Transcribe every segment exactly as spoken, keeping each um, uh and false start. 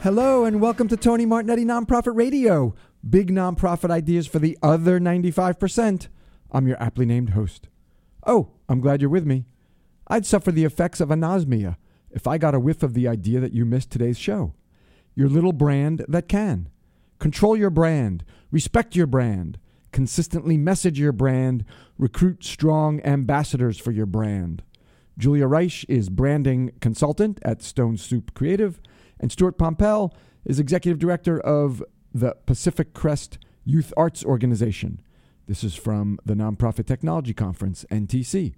Hello and welcome to Tony Martignetti Nonprofit Radio. Big nonprofit ideas for the other ninety-five percent. I'm your aptly named host. Oh, I'm glad you're with me. I'd suffer the effects of anosmia if I got a whiff of the idea that you missed today's show. Your little brand that can. Control your brand. Respect your brand. Consistently message your brand. Recruit strong ambassadors for your brand. Julia Reich is branding consultant at Stone Soup Creative, and Stuart Pompel is executive director of the Pacific Crest Youth Arts Organization. This is from the Nonprofit Technology Conference, N T C.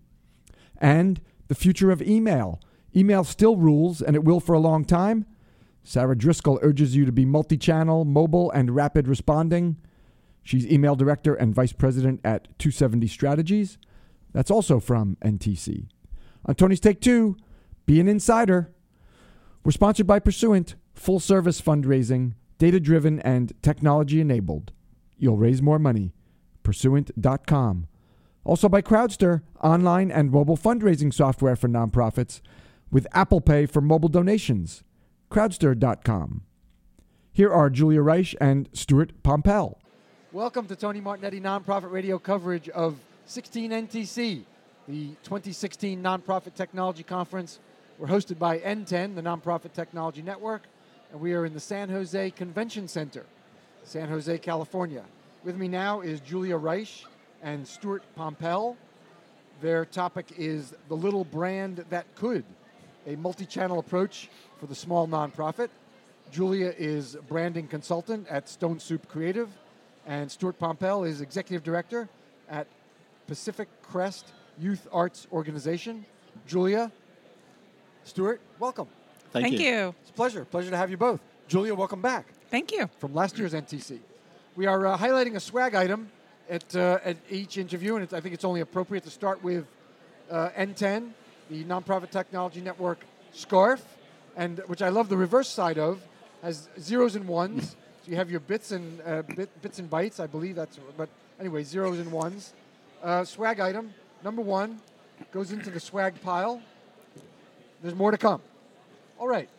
And the future of email. Email still rules, and it will for a long time. Sarah Driscoll urges you to be multi-channel, mobile, and rapid responding. She's email director and vice president at two seventy Strategies. That's also from N T C. On Tony's Take Two, be an insider. We're sponsored by Pursuant, full-service fundraising, data-driven and technology-enabled. You'll raise more money. Pursuant dot com. Also by Crowdster, online and mobile fundraising software for nonprofits, with Apple Pay for mobile donations. Crowdster dot com. Here are Julia Reich and Stuart Pompel. Welcome to Tony Martignetti Nonprofit Radio coverage of sixteen N T C, the twenty sixteen Nonprofit Technology Conference. We're hosted by N ten, the Nonprofit Technology Network, and we are in the San Jose Convention Center, San Jose, California. With me now is Julia Reich and Stuart Pompel. Their topic is the little brand that could, a multi-channel approach for the small nonprofit. Julia is branding consultant at Stone Soup Creative, and Stuart Pompel is executive director at Pacific Crest Youth Arts Organization. Julia, Stuart, welcome. Thank, Thank you. you. It's a pleasure. Pleasure to have you both. Julia, welcome back Thank you. from last year's N T C. We are uh, highlighting a swag item at, uh, at each interview, and it's, I think it's only appropriate to start with uh, N ten, the Nonprofit Technology Network scarf, and which I love the reverse side of, has zeros and ones. So you have your bits and uh, bit, bits and bytes, I believe that's, but anyway, zeros and ones. Uh, swag item, number one, goes into the swag pile. There's more to come. All right,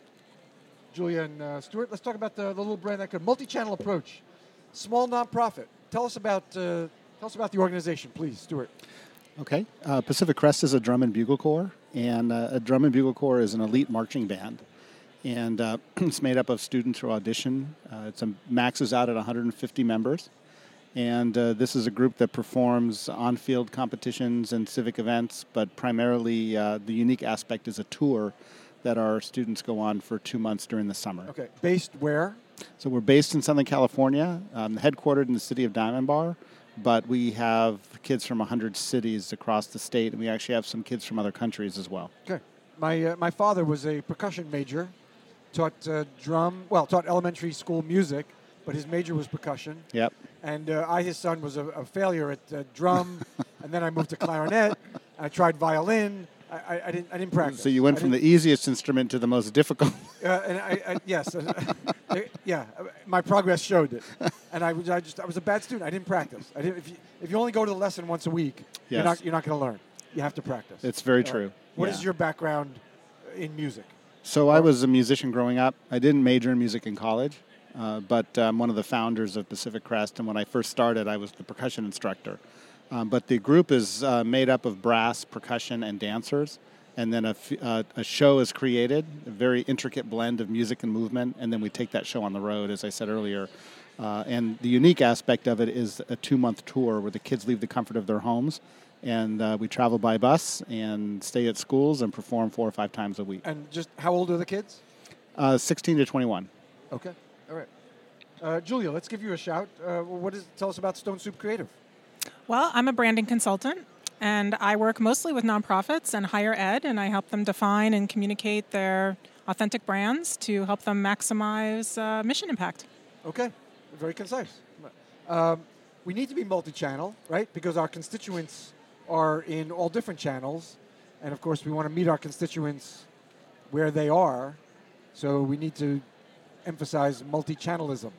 Julia and uh, Stuart, let's talk about the, the little brand that could, multi-channel approach, small nonprofit. Tell us about uh, tell us about the organization, please, Stuart. Okay. Uh, Pacific Crest is a drum and bugle corps, and uh, a drum and bugle corps is an elite marching band, and uh, it's made up of students who audition. Uh, it's a, maxes out at one hundred fifty members, and uh, this is a group that performs on-field competitions and civic events, but primarily uh, the unique aspect is a tour that our students go on for two months during the summer. Okay. Based where? So we're based in Southern California, um, headquartered in the city of Diamond Bar, but we have kids from one hundred cities across the state, and we actually have some kids from other countries as well. Okay. My uh, my father was a percussion major, taught uh, drum, well, taught elementary school music, but his major was percussion. Yep. And uh, I, his son, was a, a failure at uh, drum, and then I moved to clarinet. I tried violin. I, I, I didn't I didn't practice. So you went I from didn't- the easiest instrument to the most difficult. Uh, and I, I yes, uh, yeah, my progress showed it, and I was I just I was a bad student. I didn't practice. I didn't. If you if you only go to the lesson once a week, you're Yes. not you're not going to learn. You have to practice. It's very All true. right. What Yeah. is your background in music? So I was a musician growing up. I didn't major in music in college, uh, but I'm one of the founders of Pacific Crest, and when I first started, I was the percussion instructor. Um, but the group is uh, made up of brass, percussion, and dancers. And then a, f- uh, a show is created, a very intricate blend of music and movement, and then we take that show on the road, as I said earlier. Uh, and the unique aspect of it is a two-month tour where the kids leave the comfort of their homes, and uh, we travel by bus and stay at schools and perform four or five times a week. And just how old are the kids? Uh, sixteen to twenty-one. Okay, all right. Uh, Julia, let's give you a shout. Uh, what is? Tell us about Stone Soup Creative. Well, I'm a branding consultant, and I work mostly with nonprofits and higher ed, and I help them define and communicate their authentic brands to help them maximize uh, mission impact. Okay, very concise. Um, we need to be multi-channel, right? Because our constituents are in all different channels, and of course we want to meet our constituents where they are, so we need to emphasize multi-channelism.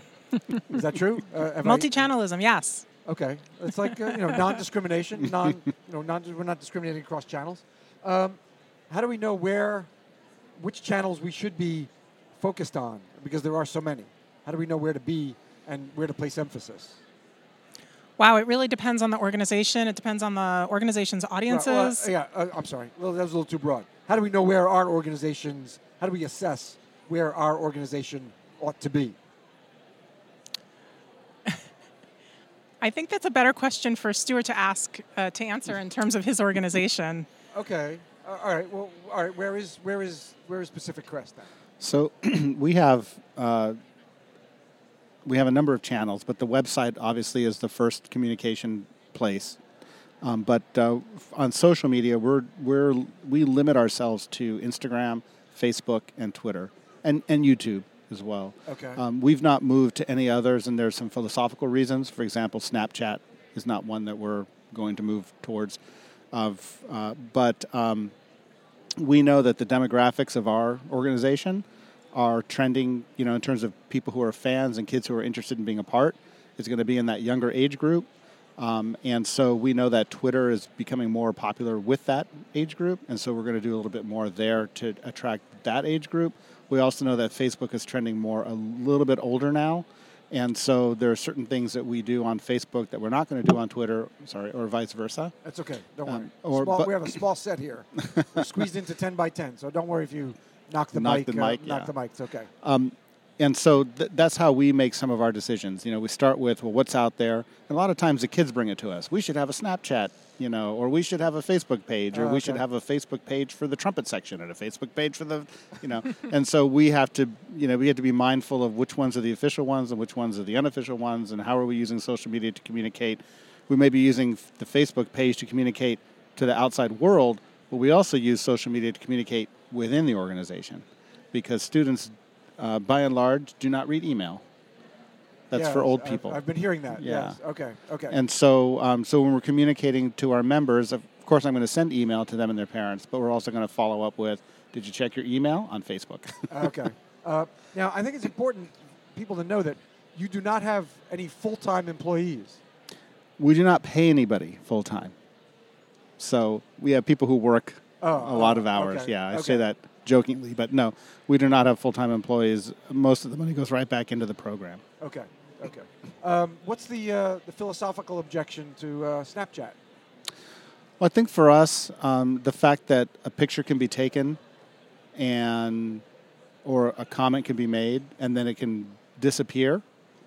Is that true? Uh, have I- Multi-channelism, yes. Okay, it's like uh, you know non-discrimination. Non, you know, non. We're not discriminating across channels. Um, how do we know where, which channels we should be focused on? Because there are so many. How do we know where to be and where to place emphasis? Wow, it really depends on the organization. It depends on the organization's audiences. Well, well, yeah, uh, I'm sorry. Well, that was a little too broad. How do we know where our organizations, how do we assess where our organization ought to be? I think that's a better question for Stuart to ask, uh, to answer in terms of his organization. Okay. Uh, all right. Well, all right. Where is where is where is Pacific Crest then? So we have uh, we have a number of channels, but the website obviously is the first communication place. Um, but uh, on social media, we're we're we limit ourselves to Instagram, Facebook, and Twitter, and and YouTube as well. Okay. Um, we've not moved to any others, and there's some philosophical reasons. For example, Snapchat is not one that we're going to move towards. Of, uh, but um, we know that the demographics of our organization are trending, you know, in terms of people who are fans and kids who are interested in being a part. It's going to be in that younger age group. Um, and so we know that Twitter is becoming more popular with that age group, and so we're going to do a little bit more there to attract that age group. We also know that Facebook is trending more a little bit older now, and so there are certain things that we do on Facebook that we're not going to do on Twitter, sorry, or vice versa. That's okay. Don't worry. Um, or small, but- we have a small set here. We're squeezed into ten by ten, so don't worry if you knock the Knock mic. the mic, uh, knock yeah. the mic. It's okay. Um, and so th- that's how we make some of our decisions. You know, we start with, well, what's out there? And a lot of times the kids bring it to us. We should have a Snapchat, you know, or we should have a Facebook page, or Oh, we should okay. have a Facebook page for the trumpet section and a Facebook page for the, you know. And so we have to, you know, we have to be mindful of which ones are the official ones and which ones are the unofficial ones, and how are we using social media to communicate. We may be using f- the Facebook page to communicate to the outside world, but we also use social media to communicate within the organization, because students, uh, by and large, do not read email. That's Yeah, for old I've- people. I've, been hearing that. Yeah. Yes. Okay. Okay. And so, um, so when we're communicating to our members, of course, I'm going to send email to them and their parents, but we're also going to follow up with, did you check your email on Facebook? okay. Uh, now, I think it's important people to know that you do not have any full-time employees. We do not pay anybody full time. So we have people who work Oh, a lot oh, of hours. okay, Yeah, I okay. say that jokingly, but no, we do not have full-time employees. Most of the money goes right back into the program. Okay. Okay. Um, what's the uh, the philosophical objection to uh, Snapchat? Well, I think for us, um, the fact that a picture can be taken and or a comment can be made and then it can disappear,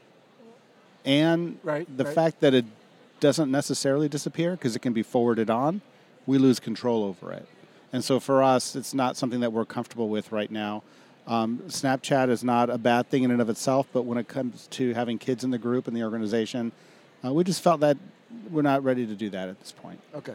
and Right, the right. fact that it doesn't necessarily disappear because it can be forwarded on, we lose control over it. And so for us, it's not something that we're comfortable with right now. Um, Snapchat is not a bad thing in and of itself, but when it comes to having kids in the group and the organization, uh, we just felt that we're not ready to do that at this point. Okay.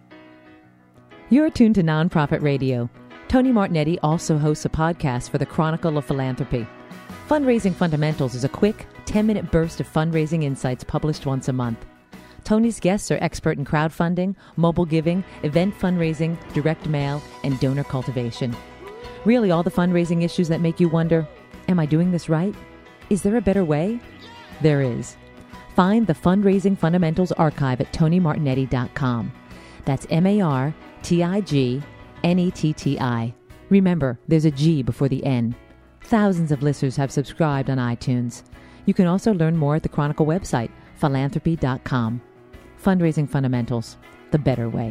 You're tuned to Nonprofit Radio. Tony Martignetti also hosts a podcast for the Chronicle of Philanthropy. Fundraising Fundamentals is a quick, ten-minute burst of fundraising insights published once a month. Tony's guests are expert in crowdfunding, mobile giving, event fundraising, direct mail, and donor cultivation. Really all the fundraising issues that make you wonder, am I doing this right? Is there a better way? There is. Find the Fundraising Fundamentals archive at tony martignetti dot com. That's M A R T I G N E T T I. Remember, there's a G before the N. Thousands of listeners have subscribed on iTunes. You can also learn more at the Chronicle website, philanthropy dot com. Fundraising Fundamentals, the better way.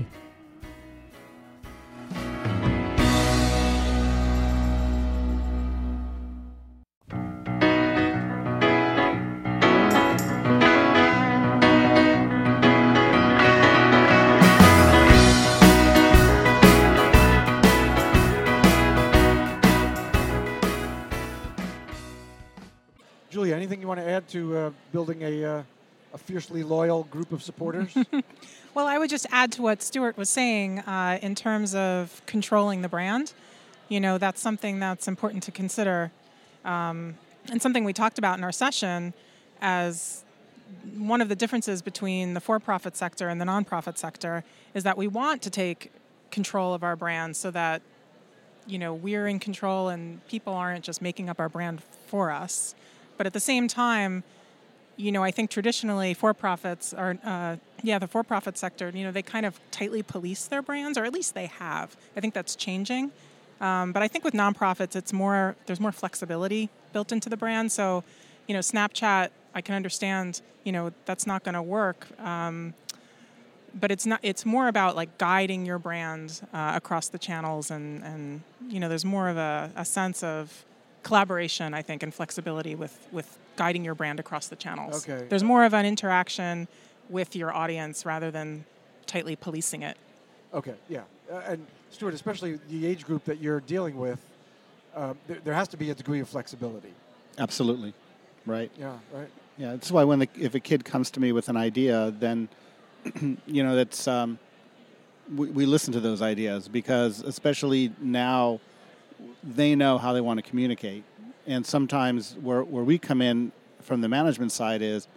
Julia, anything you want to add to uh, building a uh, a fiercely loyal group of supporters? Well, I would just add to what Stuart was saying uh, in terms of controlling the brand. You know, that's something that's important to consider, um, and something we talked about in our session as one of the differences between the for-profit sector and the nonprofit sector is that we want to take control of our brand so that, you know, we're in control and people aren't just making up our brand for us. But at the same time, you know, I think traditionally for-profits are, uh, yeah, the for-profit sector, you know, they kind of tightly police their brands, or at least they have. I think that's changing. Um, but I think with nonprofits, it's more there's more flexibility built into the brand. So, you know, Snapchat, I can understand, you know, that's not going to work. Um, but it's not. It's more about like guiding your brand uh, across the channels, and, and you know, there's more of a, a sense of collaboration, I think, and flexibility with, with guiding your brand across the channels. Okay. There's more of an interaction with your audience rather than tightly policing it. Okay, yeah. Uh, and Stuart, especially the age group that you're dealing with, uh, there, there has to be a degree of flexibility. Absolutely, right? Yeah, right. Yeah, that's why when the, if a kid comes to me with an idea, then you know that's um, we, we listen to those ideas, because especially now they know how they want to communicate, and sometimes where where we come in from the management side is,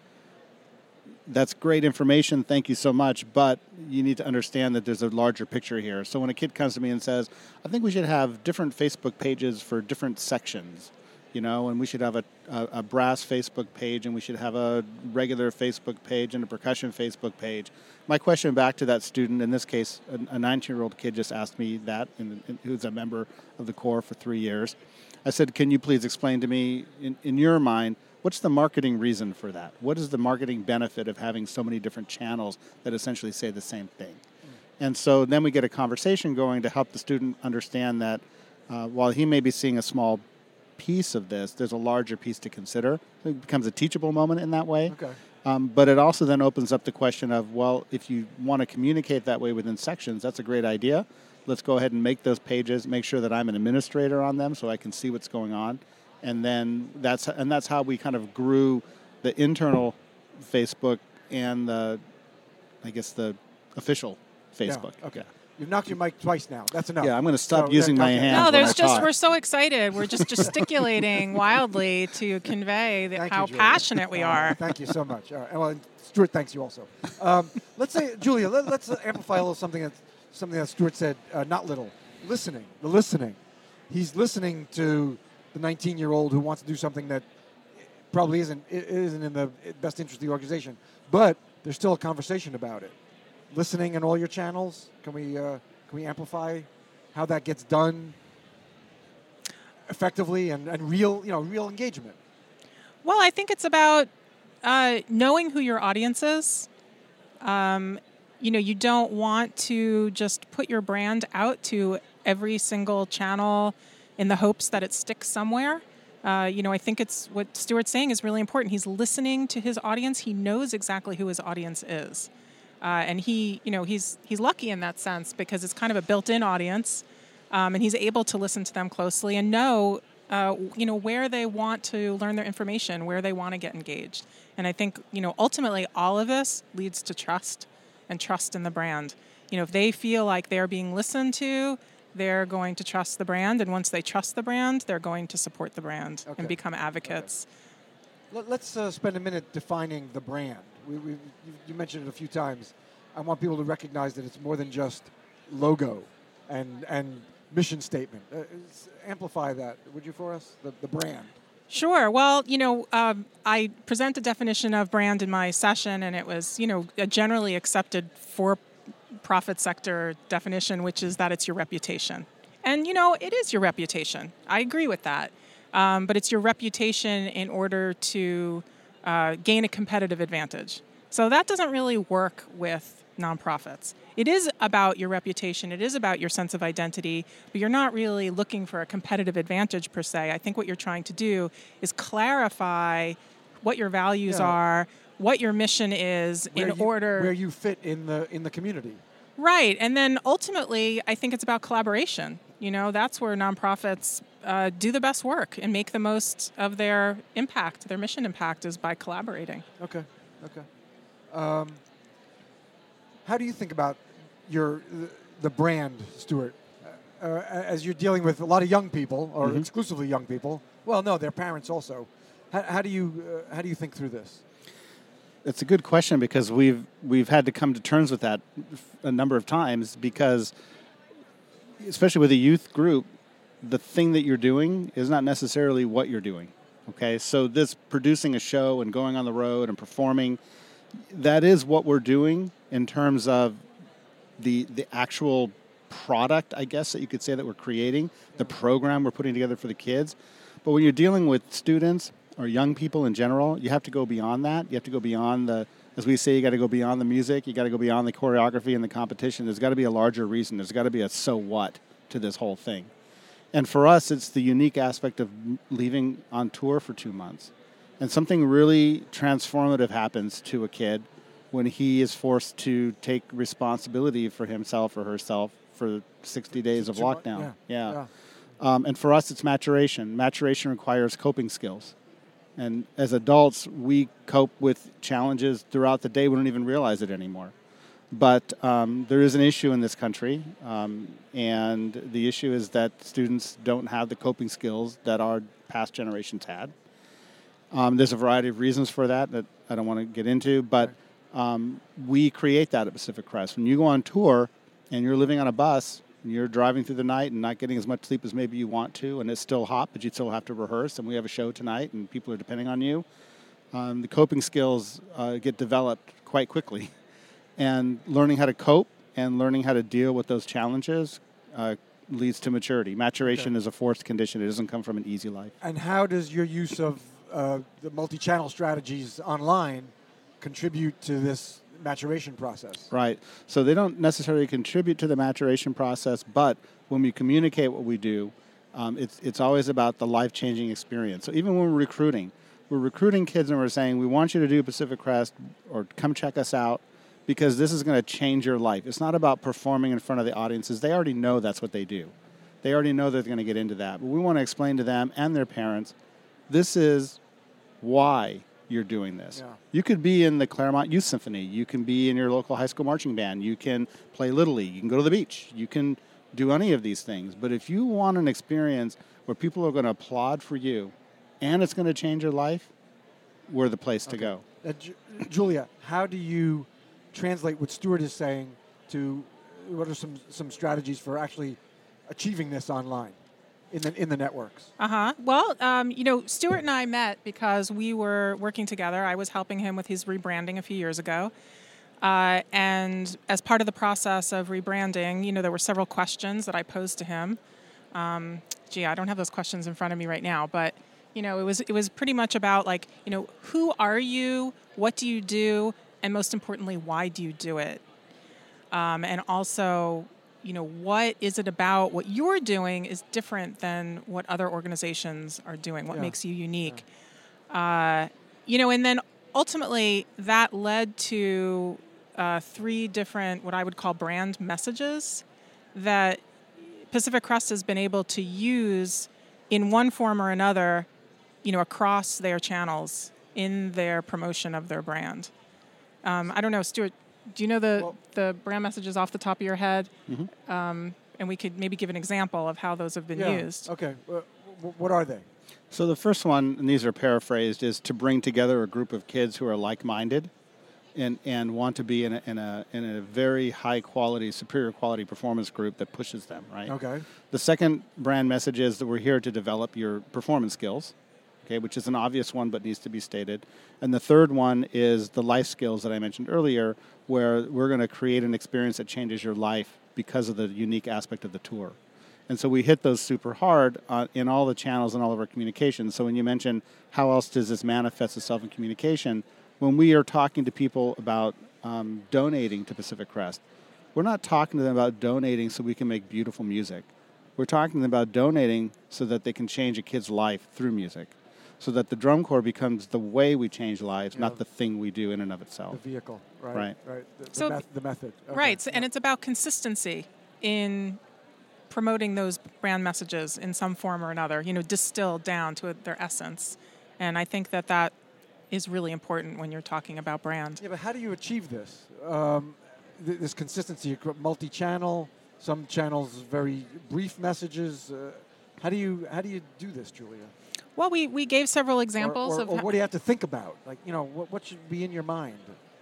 that's great information, thank you so much, but you need to understand that there's a larger picture here. So when a kid comes to me and says, I think we should have different Facebook pages for different sections, you know, and we should have a, a, a brass Facebook page, and we should have a regular Facebook page and a percussion Facebook page. My question back to that student, in this case, a nineteen-year-old kid just asked me that, and, and who's a member of the Corps for three years. I said, can you please explain to me, in, in your mind, what's the marketing reason for that? What is the marketing benefit of having so many different channels that essentially say the same thing? Mm. And so then we get a conversation going to help the student understand that uh, while he may be seeing a small piece of this, there's a larger piece to consider. It becomes a teachable moment in that way. Okay. Um, but it also then opens up the question of, well, if you want to communicate that way within sections, that's a great idea. Let's go ahead and make those pages, make sure that I'm an administrator on them so I can see what's going on. And then that's and that's how we kind of grew the internal Facebook and the, I guess, the official Facebook. Yeah, okay. Yeah. You've knocked your mic twice now. That's enough. Yeah, I'm going to stop So, using yeah, my okay. hands. No, when there's I just talk. we're so excited. We're just gesticulating wildly to convey the, Thank you, how Julia. passionate we Uh, are. Thank you so much. All right. Well, and Stuart, thanks you also. Um, let's say, Julia, let, let's uh, amplify a little something that something that Stuart said. Uh, not little, listening. The listening. He's listening to the nineteen-year-old who wants to do something that probably isn't it isn't in the best interest of the organization, but there's still a conversation about it. Listening in all your channels. Can we uh, can we amplify how that gets done effectively and, and real you know real engagement? Well, I think it's about uh, knowing who your audience is. Um, you know, you don't want to just put your brand out to every single channel in the hopes that it sticks somewhere. Uh, you know, I think it's what Stuart's saying is really important. He's listening to his audience. He knows exactly who his audience is. Uh, and he, you know, he's he's lucky in that sense because it's kind of a built-in audience, um, and he's able to listen to them closely and know, uh, you know, where they want to learn their information, where they want to get engaged. And I think, you know, ultimately all of this leads to trust and trust in the brand. You know, if they feel like they're being listened to, they're going to trust the brand, and once they trust the brand, they're going to support the brand Okay. and become advocates. Let, let's uh, spend a minute defining the brand. We, we, you, you mentioned it a few times. I want people to recognize that it's more than just logo and and mission statement. Uh, s- amplify that, would you, for us? The, the brand. Sure. Well, you know, um, I present a definition of brand in my session, and it was, you know, a generally accepted for-profit sector definition, which is that it's your reputation. And, you know, it is your reputation. I agree with that. Um, but it's your reputation in order to uh, gain a competitive advantage. So that doesn't really work with nonprofits. It is about your reputation. It is about your sense of identity, but you're not really looking for a competitive advantage per se. I think what you're trying to do is clarify what your values Yeah. are, what your mission is Where in you, order. where you fit in the in the community. Right. And then ultimately, I think it's about collaboration. You know, that's where nonprofits uh, do the best work and make the most of their impact, their mission impact is by collaborating. Okay. Okay. Um, how do you think about your the, the brand, Stuart? Uh, uh, as you're dealing with a lot of young people, or Mhm. exclusively young people. Well, no, their parents also. How, how do you uh, how do you think through this? It's a good question because we've we've had to come to terms with that a number of times because, especially with a youth group, the thing that you're doing is not necessarily what you're doing. Okay, so this producing a show and going on the road and performing, that is what we're doing in terms of the the actual product, I guess, that you could say that we're creating, the program we're putting together for the kids. But when you're dealing with students or young people in general, you have to go beyond that. You have to go beyond the, as we say, you got to go beyond the music. You got to go beyond the choreography and the competition. There's got to be a larger reason. There's got to be a so what to this whole thing. And for us, it's the unique aspect of leaving on tour for two months. And something really transformative happens to a kid when he is forced to take responsibility for himself or herself for sixty days of lockdown. Yeah. yeah. yeah. Um, and for us, it's maturation. Maturation requires coping skills. And as adults, we cope with challenges throughout the day. We don't even realize it anymore. But um, there is an issue in this country, um, and the issue is that students don't have the coping skills that our past generations had. Um, there's a variety of reasons for that that I don't want to get into, but um, we create that at Pacific Crest. When you go on tour and you're living on a bus, and you're driving through the night and not getting as much sleep as maybe you want to, and it's still hot, but you still have to rehearse, and we have a show tonight, and people are depending on you, um, the coping skills uh, get developed quite quickly. And learning how to cope and learning how to deal with those challenges uh, leads to maturity. Maturation okay. is a forced condition. It doesn't come from an easy life. And how does your use of uh, the multi-channel strategies online contribute to this maturation process? Right. So they don't necessarily contribute to the maturation process, but when we communicate what we do, um, it's, it's always about the life-changing experience. So even when we're recruiting, we're recruiting kids and we're saying, we want you to do Pacific Crest or come check us out, because this is going to change your life. It's not about performing in front of the audiences. They already know that's what they do. They already know they're going to get into that. But we want to explain to them and their parents, this is why you're doing this. Yeah. You could be in the Claremont Youth Symphony. You can be in your local high school marching band. You can play Little League. You can go to the beach. You can do any of these things. But if you want an experience where people are going to applaud for you and it's going to change your life, we're the place okay. to go. Uh, Ju- Julia, how do you translate what Stuart is saying to what are some, some strategies for actually achieving this online in the in the networks? Uh-huh. Well, um, you know, Stuart and I met because we were working together. I was helping him with his rebranding a few years ago. Uh, and as part of the process of rebranding, you know, there were several questions that I posed to him. Um, gee, I don't have those questions in front of me right now, but you know, it was it was pretty much about like, you know, who are you? What do you do? And most importantly, why do you do it? Um, and also, you know, what is it about what you're doing is different than what other organizations are doing? What yeah. makes you unique? Yeah. Uh, you know, and then ultimately that led to uh, three different, what I would call brand messages that Pacific Crest has been able to use in one form or another, you know, across their channels in their promotion of their brand. Um, I don't know, Stuart, do you know the, well, the brand messages off the top of your head? Mm-hmm. Um, and we could maybe give an example of how those have been yeah. used. Okay. Uh, what are they? So the first one, and these are paraphrased, is to bring together a group of kids who are like-minded and, and want to be in a, in a in a very high-quality, superior quality performance group that pushes them, right? Okay. The second brand message is that we're here to develop your performance skills. Okay, which is an obvious one but needs to be stated. And the third one is the life skills that I mentioned earlier, where we're going to create an experience that changes your life because of the unique aspect of the tour. And so we hit those super hard uh, in all the channels and all of our communications. So when you mention how else does this manifest itself in communication, when we are talking to people about um, donating to Pacific Crest, we're not talking to them about donating so we can make beautiful music. We're talking to them about donating so that they can change a kid's life through music. So that the drum corps becomes the way we change lives, yeah. not the thing we do in and of itself. The vehicle, right? Right. right. The, the, so, meth- the method. Okay. Right, so, and it's about consistency in promoting those brand messages in some form or another, you know, distilled down to their essence. And I think that that is really important when you're talking about brand. Yeah, but how do you achieve this? Um, th- this consistency, multi-channel, some channels very brief messages. Uh, how do you how do you do this, Julia? Well, we, we gave several examples or, or, of... Or what do you have to think about? Like, you know, what, what should be in your mind?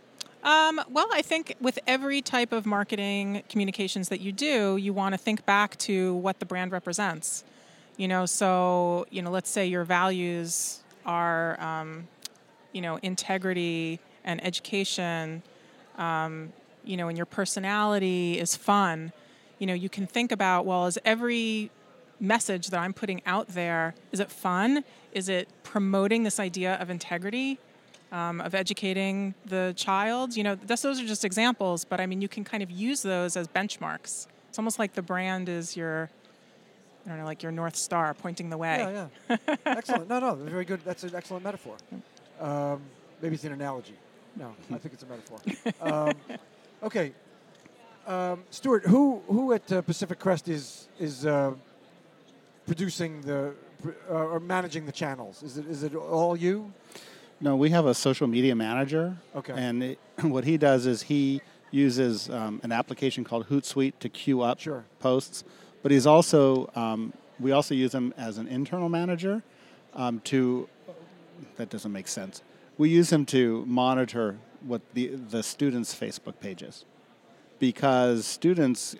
Um, well, I think with every type of marketing communications that you do, you want to think back to what the brand represents. You know, so, you know, let's say your values are, um, you know, integrity and education, um, you know, and your personality is fun. you know, you can think about, well, is every message that I'm putting out there, is it fun? Is it promoting this idea of integrity, um, of educating the child? You know, this, those are just examples, but I mean, you can kind of use those as benchmarks. It's almost like the brand is your, I don't know, like your North Star pointing the way. Yeah, yeah. Excellent. No, no, very good. That's an excellent metaphor. Um, maybe it's an analogy. No, I think it's a metaphor. Um, okay. Um, Stuart, who who at uh, Pacific Crest is is uh, producing the uh, or managing the channels? Is it is it all you? No, we have a social media manager. Okay. And it, what he does is he uses um, an application called Hootsuite to queue up Sure. posts. But he's also, um, we also use him as an internal manager um, to, that doesn't make sense. We use him to monitor what the, the students' Facebook pages. Because students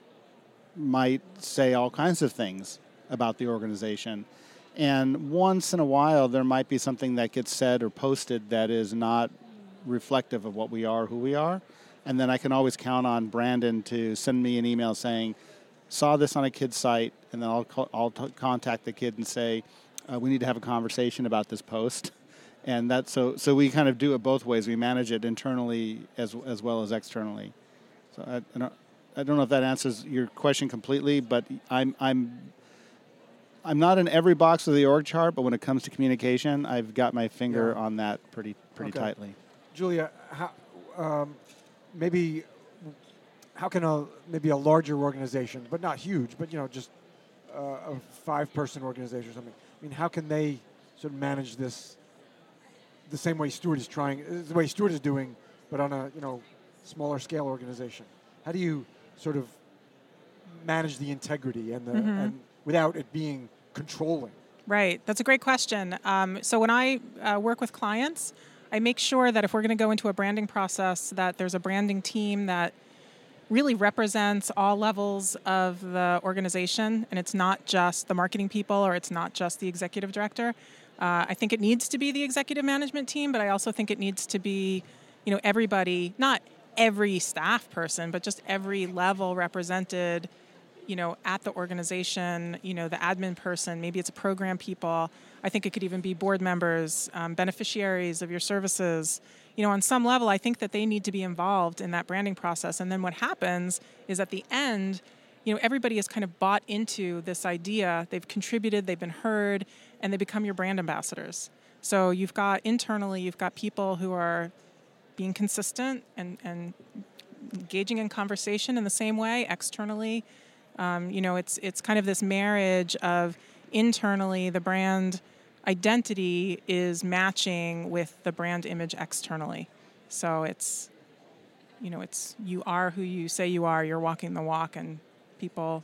might say all kinds of things about the organization. And once in a while, there might be something that gets said or posted that is not reflective of what we are, who we are. And then I can always count on Brandon to send me an email saying, saw this on a kid's site, and then I'll, call, I'll t- contact the kid and say, uh, we need to have a conversation about this post. And that, so, so we kind of do it both ways. We manage it internally as, as well as externally. So I, I, don't, I don't know if that answers your question completely, but I'm I'm I'm not in every box of the org chart, but when it comes to communication, I've got my finger Yeah. on that pretty pretty Okay. tightly. Julia, how, um, maybe how can a maybe a larger organization, but not huge, but you know, just uh, a five-person organization or something. I mean, how can they sort of manage this the same way Stuart is trying, the way Stuart is doing, but on a you know smaller scale organization? How do you sort of manage the integrity and the Mm-hmm. and without it being controlling? Right. That's a great question. Um, so when I uh, work with clients, I make sure that if we're going to go into a branding process, that there's a branding team that really represents all levels of the organization, and it's not just the marketing people or it's not just the executive director. Uh, I think it needs to be the executive management team, but I also think it needs to be, you know, everybody, not every staff person, but just every level represented, you know, at the organization, you know, the admin person, maybe it's a program people. I think it could even be board members, um, beneficiaries of your services. You know, on some level, I think that they need to be involved in that branding process. And then what happens is at the end, you know, everybody has kind of bought into this idea. They've contributed, they've been heard, and they become your brand ambassadors. So you've got internally, you've got people who are being consistent and, and engaging in conversation in the same way. Externally, um, you know, it's it's kind of this marriage of internally the brand identity is matching with the brand image externally. So it's, you know, it's you are who you say you are. You're walking the walk, and people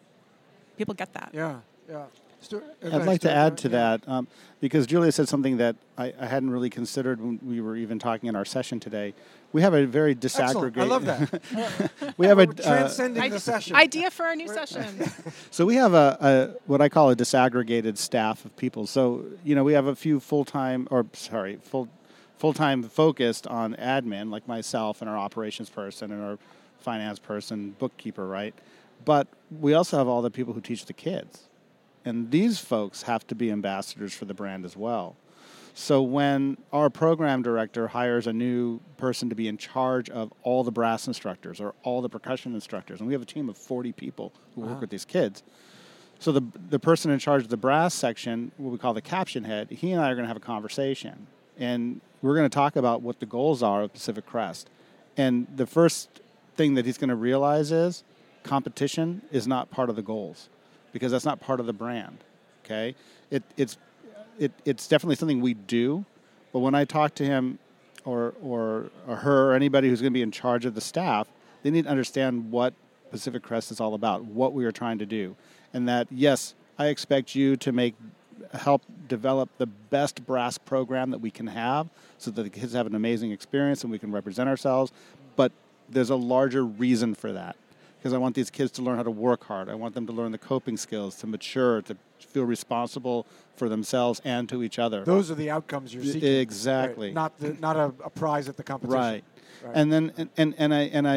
people get that. Yeah, yeah. Stuart, uh, I'd like to Stuart, add to yeah. that, um, because Julia said something that I, I hadn't really considered when we were even talking in our session today. We have a very Excellent. disaggregated... I love that. we have We're a... Uh, transcending the session. Idea for our new session. so we have a, a what I call a disaggregated staff of people. So, you know, we have a few full-time, or sorry, full, full-time focused on admin, like myself and our operations person and our finance person, bookkeeper, right? But we also have all the people who teach the kids. And these folks have to be ambassadors for the brand as well. So when our program director hires a new person to be in charge of all the brass instructors or all the percussion instructors, and we have a team of forty people who Wow. work with these kids. So the the person in charge of the brass section, what we call the caption head, he and I are going to have a conversation. And we're going to talk about what the goals are of Pacific Crest. And the first thing that he's going to realize is competition is not part of the goals, because that's not part of the brand, okay? It, it's it, it's definitely something we do, but when I talk to him or, or, or her or anybody who's going to be in charge of the staff, they need to understand what Pacific Crest is all about, what we are trying to do, and that, yes, I expect you to make help develop the best brass program that we can have so that the kids have an amazing experience and we can represent ourselves, but there's a larger reason for that. Because I want these kids to learn how to work hard. I want them to learn the coping skills, to mature, to feel responsible for themselves and to each other. Those are the outcomes you're seeking. Exactly. Right. Not the, not a, a prize at the competition. Right. Right. And then and, and, and I and I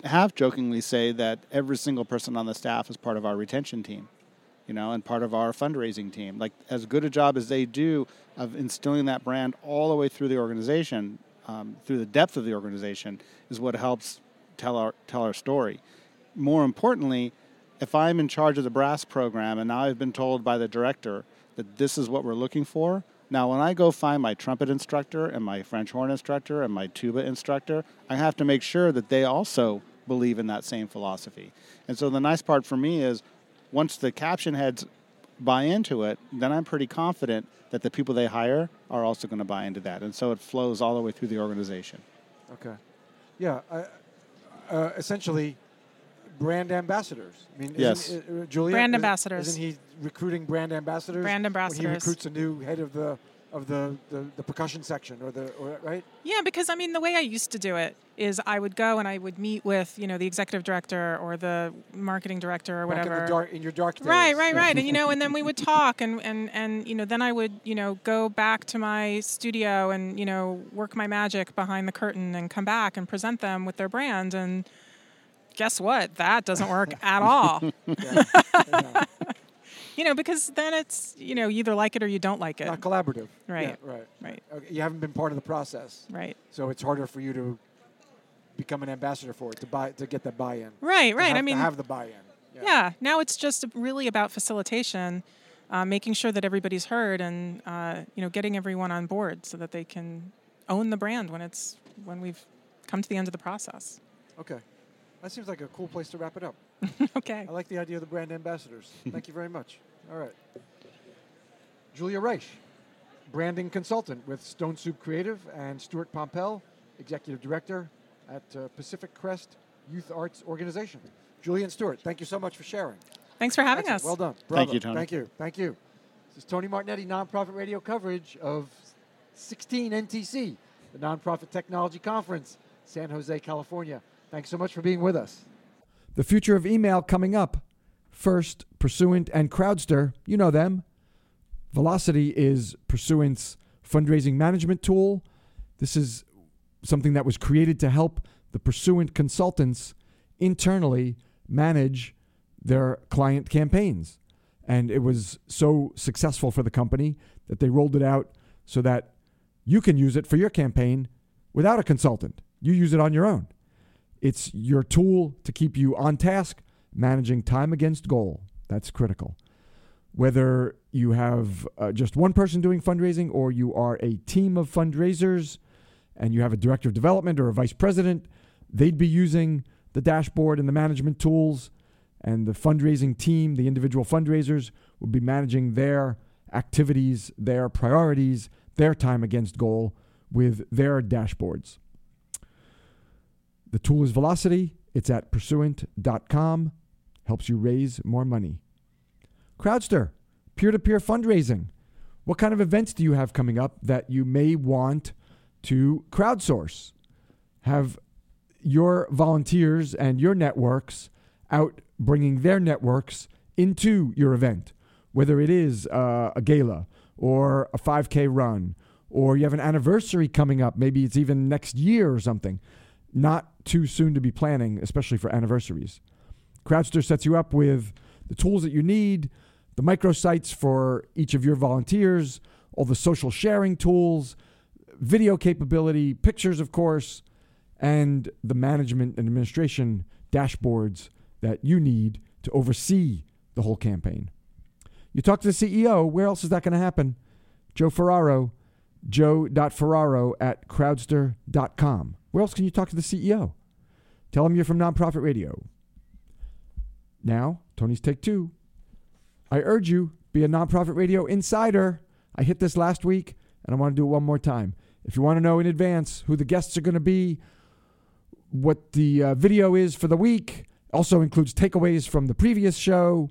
have jokingly say that every single person on the staff is part of our retention team, you know, and part of our fundraising team. Like, as good a job as they do of instilling that brand all the way through the organization, um, through the depth of the organization, is what helps tell our tell our story. More importantly, if I'm in charge of the brass program and now I've been told by the director that this is what we're looking for, now when I go find my trumpet instructor and my French horn instructor and my tuba instructor, I have to make sure that they also believe in that same philosophy. And so the nice part for me is once the caption heads buy into it, then I'm pretty confident that the people they hire are also going to buy into that. And so it flows all the way through the organization. Okay. Yeah. I, uh, essentially, brand ambassadors. I mean, yes. isn't, uh, Julia, brand isn't, ambassadors. Isn't he recruiting brand ambassadors? Brand ambassadors. When he recruits a new head of the of the, the, the percussion section, or the or, right? Yeah, because I mean, the way I used to do it is I would go and I would meet with, you know, the executive director or the marketing director or Back whatever. in, the dark, in your dark days. Right, right, right. And, you know, and then we would talk and, and, and, you know, then I would, you know, go back to my studio and, you know, work my magic behind the curtain and come back and present them with their brand. And guess what? That doesn't work at all. Yeah. Yeah. You know, because then it's, you know, you either like it or you don't like it. Not collaborative. Right. Yeah, right. Right. Okay, you haven't been part of the process. Right. So it's harder for you to become an ambassador for it, to buy, to get that buy-in. Right, right. To have, I mean, to have the buy-in. Yeah. yeah. Now it's just really about facilitation, uh, making sure that everybody's heard, and uh, you know, getting everyone on board so that they can own the brand when it's when we've come to the end of the process. Okay. That seems like a cool place to wrap it up. Okay. I like the idea of the brand ambassadors. Thank you very much. All right. Julia Reich, branding consultant with Stone Soup Creative, and Stuart Pompel, executive director at uh, Pacific Crest Youth Arts Organization. Julia and Stuart, thank you so much for sharing. Thanks for having Excellent. us. Well done. Bravo. Thank you, Tony. Thank you. Thank you. This is Tony Martignetti, nonprofit radio coverage of sixteen N T C, the Nonprofit Technology Conference, San Jose, California. Thanks so much for being with us. The future of email coming up. First, Pursuant and Crowdster, you know them. Velocity is Pursuant's fundraising management tool. This is something that was created to help the Pursuant consultants internally manage their client campaigns. And it was so successful for the company that they rolled it out so that you can use it for your campaign without a consultant. You use it on your own. It's your tool to keep you on task, managing time against goal. That's critical. Whether you have uh, just one person doing fundraising or you are a team of fundraisers and you have a director of development or a vice president, they'd be using the dashboard and the management tools, and the fundraising team, the individual fundraisers, would be managing their activities, their priorities, their time against goal with their dashboards. The tool is Velocity. It's at pursuant dot com. Helps you raise more money. Crowdster, peer-to-peer fundraising. What kind of events do you have coming up that you may want to crowdsource? Have your volunteers and your networks out bringing their networks into your event, whether it is uh, a gala or a five K run, or you have an anniversary coming up. Maybe it's even next year or something. Not too soon to be planning, especially for anniversaries. Crowdster sets you up with the tools that you need, the microsites for each of your volunteers, all the social sharing tools, video capability, pictures, of course, and the management and administration dashboards that you need to oversee the whole campaign. You talk to the C E O. Where else is that going to happen? Joe Ferraro, joe dot ferraro at crowdster dot com. Where else can you talk to the C E O? Tell him you're from Nonprofit Radio. Now, Tony's Take Two. I urge you, be a Nonprofit Radio insider. I hit this last week, and I want to do it one more time. If you want to know in advance who the guests are going to be, what the uh, video is for the week, also includes takeaways from the previous show,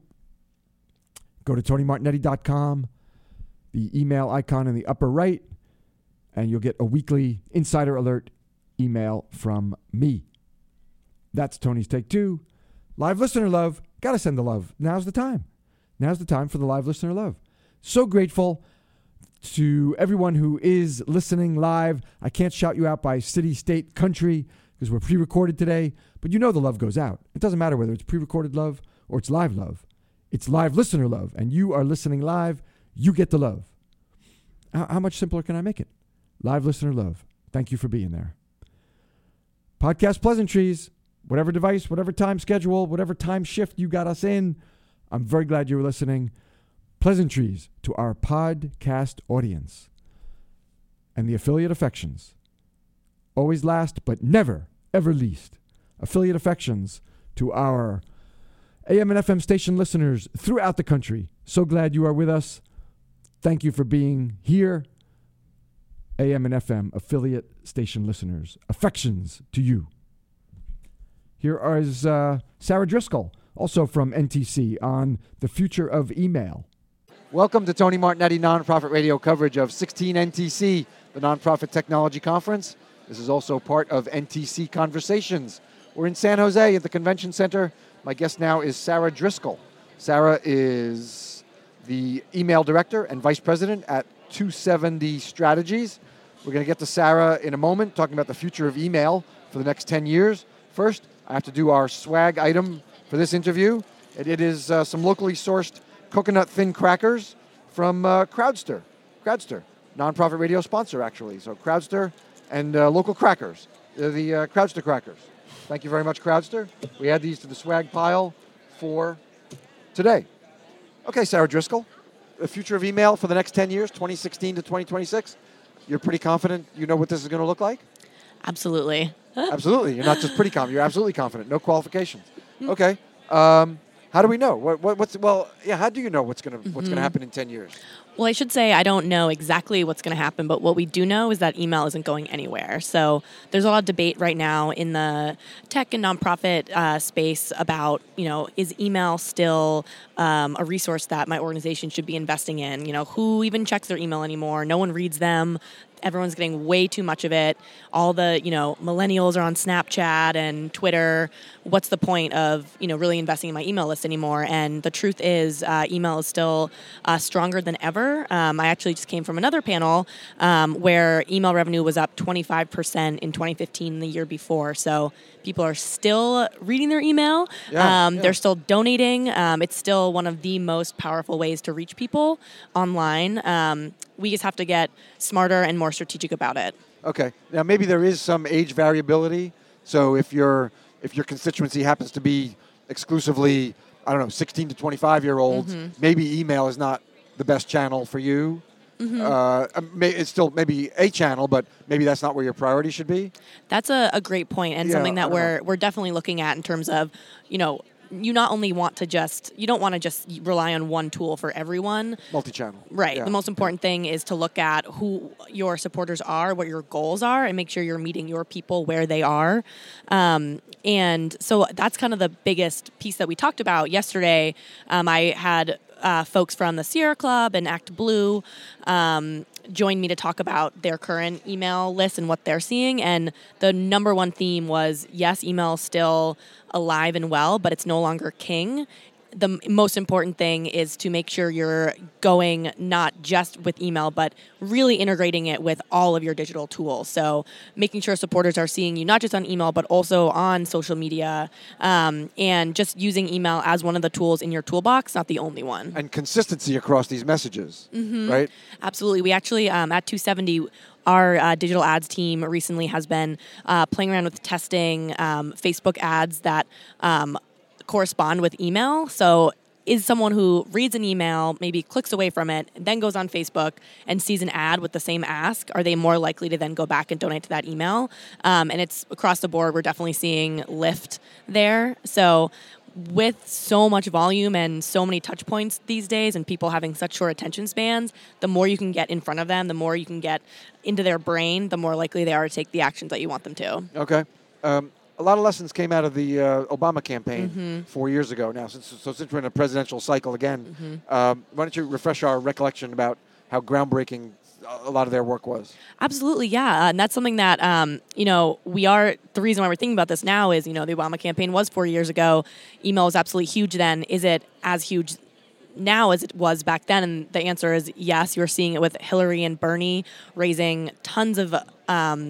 go to tony martignetti dot com, the email icon in the upper right, and you'll get a weekly insider alert email from me. That's Tony's Take Two. Live listener love. Got to send the love. Now's the time. Now's the time for the live listener love. So grateful to everyone who is listening live. I can't shout you out by city, state, country, because we're pre-recorded today, but you know the love goes out. It doesn't matter whether it's pre-recorded love or it's live love. It's live listener love, and you are listening live. You get the love. How, how much simpler can I make it? Live listener love. Thank you for being there. Podcast pleasantries, whatever device, whatever time schedule, whatever time shift you got us in, I'm very glad you were listening. Pleasantries to our podcast audience and the affiliate affections. Always last, but never, ever least. Affiliate affections to our A M and F M station listeners throughout the country. So glad you are with us. Thank you for being here. A M and F M affiliate station listeners. Affections to you. Here is uh, Sarah Driscoll, also from N T C, on the future of email. Welcome to Tony Martignetti Nonprofit Radio coverage of sixteen N T C, the Nonprofit Technology Conference. This is also part of N T C Conversations. We're in San Jose at the Convention Center. My guest now is Sarah Driscoll. Sarah is the email director and vice president at two seventy Strategies. We're going to get to Sarah in a moment, talking about the future of email for the next ten years. First, I have to do our swag item for this interview. It, it is uh, some locally sourced coconut thin crackers from uh, Crowdster. Crowdster, nonprofit radio sponsor, actually. So Crowdster and uh, local crackers. They're the uh, Crowdster crackers. Thank you very much, Crowdster. We add these to the swag pile for today. Okay, Sarah Driscoll, the future of email for the next ten years, twenty sixteen to twenty twenty-six. You're pretty confident you know what this is going to look like? Absolutely. Absolutely. You're not just pretty confident. You're absolutely confident. No qualifications. Okay. Um, how do we know? What, what, what's well? Yeah. How do you know what's going to mm-hmm. what's going to happen in ten years? Well, I should say I don't know exactly what's going to happen, but what we do know is that email isn't going anywhere. So there's a lot of debate right now in the tech and nonprofit uh, space about, you know, is email still um, a resource that my organization should be investing in? You know, who even checks their email anymore? No one reads them. Everyone's getting way too much of it. All the, you know, millennials are on Snapchat and Twitter. What's the point of, you know, really investing in my email list anymore? And the truth is uh, email is still uh, stronger than ever. Um, I actually just came from another panel um, where email revenue was up twenty-five percent in twenty fifteen, the year before. So people are still reading their email. Yeah, um, yeah. They're still donating. Um, it's still one of the most powerful ways to reach people online. Um, we just have to get smarter and more strategic about it. Okay. Now, maybe there is some age variability. So if your if your constituency happens to be exclusively, I don't know, sixteen to twenty-five year olds, Mm-hmm. maybe email is not the best channel for you. Mm-hmm. Uh, may, it's still maybe a channel, but maybe that's not where your priority should be. That's a, a great point and Yeah, something I that don't we're know. we're definitely looking at in terms of, you know, you not only want to just, you don't want to just rely on one tool for everyone. Multi-channel. Right. Yeah. The most important thing is to look at who your supporters are, what your goals are, and make sure you're meeting your people where they are. Um, and so that's kind of the biggest piece that we talked about yesterday. Um, I had uh, folks from the Sierra Club and Act Blue um, join me to talk about their current email list and what they're seeing. And the number one theme was, yes, email is still alive and well, but it's no longer king. The m- most important thing is to make sure you're going not just with email, but really integrating it with all of your digital tools. So making sure supporters are seeing you not just on email, but also on social media, um, and just using email as one of the tools in your toolbox, not the only one. And consistency across these messages, Mm-hmm. right? Absolutely. We actually, um, at two seventy, our uh, digital ads team recently has been uh, playing around with testing um, Facebook ads that um, correspond with email. So is someone who reads an email, maybe clicks away from it, then goes on Facebook and sees an ad with the same ask, are they more likely to then go back and donate to that email? Um, and it's across the board. We're definitely seeing lift there. So with so much volume and so many touch points these days and people having such short attention spans, the more you can get in front of them, the more you can get into their brain, the more likely they are to take the actions that you want them to. Okay. Um, a lot of lessons came out of the uh, Obama campaign Mm-hmm. four years ago now. Since, so since we're in a presidential cycle again, Mm-hmm. um, why don't you refresh our recollection about how groundbreaking a lot of their work was? Absolutely, yeah. Uh, and that's something that, um, you know, we are, the reason why we're thinking about this now is, you know, the Obama campaign was four years ago. Email was absolutely huge then. Is it as huge now as it was back then? And the answer is yes. You're seeing it with Hillary and Bernie raising tons of um,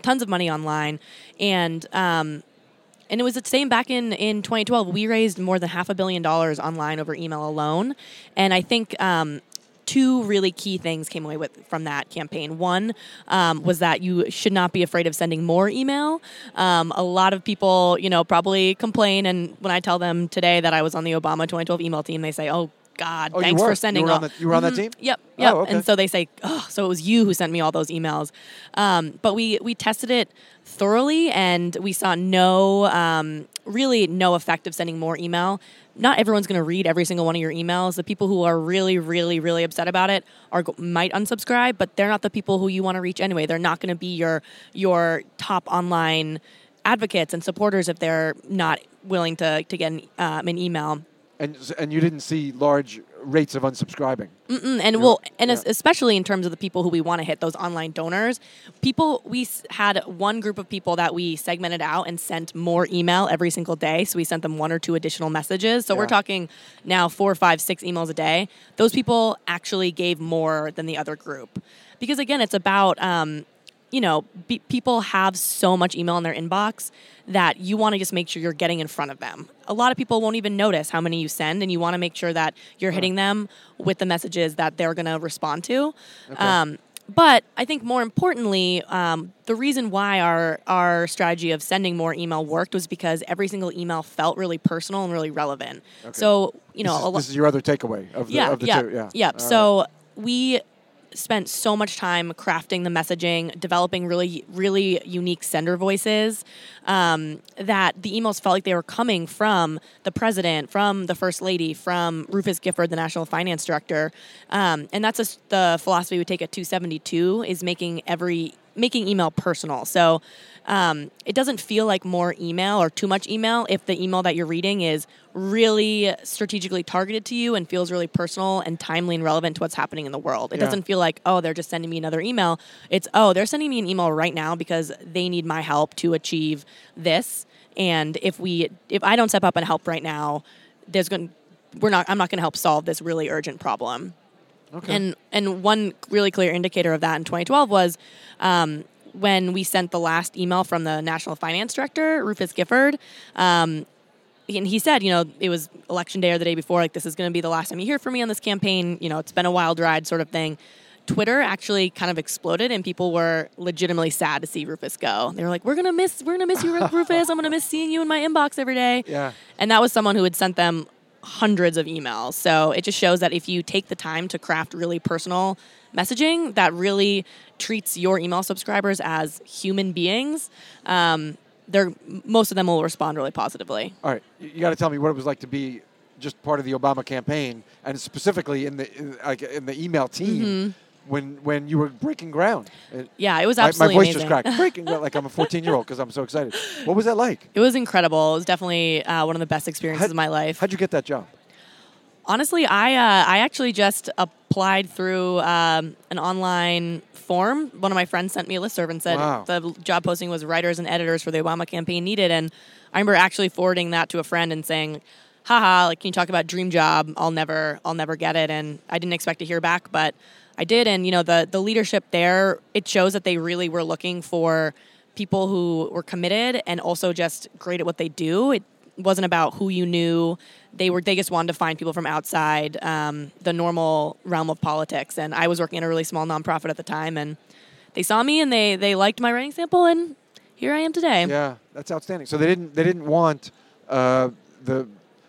tons of money online, and um, and it was the same back in, in twenty twelve. We raised more than half a billion dollars online over email alone, and I think um, two really key things came away with from that campaign. One um, was that you should not be afraid of sending more email. Um, a lot of people, you know, probably complain, and when I tell them today that I was on the Obama twenty twelve email team, they say, "Oh, God, Oh, thanks you were. for sending You were all." on, the, you were on that team? Yep, yep. Oh, okay. And so they say, "Oh, so it was you who sent me all those emails." Um, but we we tested it thoroughly, and we saw no, um, really no effect of sending more email. Not everyone's going to read every single one of your emails. The people who are really, really, really upset about it are might unsubscribe, but they're not the people who you want to reach anyway. They're not going to be your your top online advocates and supporters if they're not willing to to get an, um, an email. And and you didn't see large rates of unsubscribing. Mm-mm. And Yeah. well, and Yeah. es- especially in terms of the people who we want to hit, those online donors, people, we s- had one group of people that we segmented out and sent more email every single day. So we sent them one or two additional messages. So Yeah. we're talking now four, five, six emails a day. Those people actually gave more than the other group. Because again, it's about, um, you know, be- people have so much email in their inbox that you want to just make sure you're getting in front of them. A lot of people won't even notice how many you send, and you want to make sure that you're hitting them with the messages that they're going to respond to. Um, but I think more importantly, um, the reason why our our strategy of sending more email worked was because every single email felt really personal and really relevant. So, you know, This is, a lo- this is your other takeaway of the, yeah, of the yeah, two. Yeah. yeah. All So we spent so much time crafting the messaging, developing really, really unique sender voices, um, that the emails felt like they were coming from the president, from the first lady, from Rufus Gifford, the national finance director, um, and that's a, the philosophy we take at two seventy-two is making every making email personal. So um, it doesn't feel like more email or too much email if the email that you're reading is really strategically targeted to you and feels really personal and timely and relevant to what's happening in the world. It Yeah. doesn't feel like, oh, they're just sending me another email. It's, oh, they're sending me an email right now because they need my help to achieve this. And if we, if I don't step up and help right now, there's going, we're not, I'm not going to help solve this really urgent problem. Okay. And and one really clear indicator of that in twenty twelve was um, when we sent the last email from the national finance director, Rufus Gifford. Um, and he said, you know, it was election day or the day before, like, this is going to be the last time you hear from me on this campaign. You know, it's been a wild ride sort of thing. Twitter actually kind of exploded, and people were legitimately sad to see Rufus go. They were like, we're going to miss, we're going to miss you, Rufus. I'm going to miss seeing you in my inbox every day. Yeah. And that was someone who had sent them hundreds of emails. So it just shows that if you take the time to craft really personal messaging that really treats your email subscribers as human beings, um, they're, most of them will respond really positively. All right. You, you got to tell me what it was like to be just part of the Obama campaign, and specifically in the in, like in the email team Mm-hmm. when when you were breaking ground. It- Yeah, it was my, my absolutely voice amazing. just cracked. Breaking ground, like I'm a fourteen-year-old because I'm so excited. What was that like? It was incredible. It was definitely uh, one of the best experiences How'd- of my life. How'd you get that job? Honestly, I uh, I actually just applied through um, an online form. One of my friends sent me a listserv and said Wow. the job posting was writers and editors for the Obama campaign needed. And I remember actually forwarding that to a friend and saying, haha, like, can you talk about dream job? I'll never, I'll never get it. And I didn't expect to hear back, but I did. And, you know, the, the leadership there, it shows that they really were looking for people who were committed and also just great at what they do. It wasn't about who you knew. They were, they just wanted to find people from outside um, the normal realm of politics. And I was working at a really small nonprofit at the time, and they saw me and they, they liked my writing sample, and here I am today. Yeah, that's outstanding. So they didn't they didn't want uh, the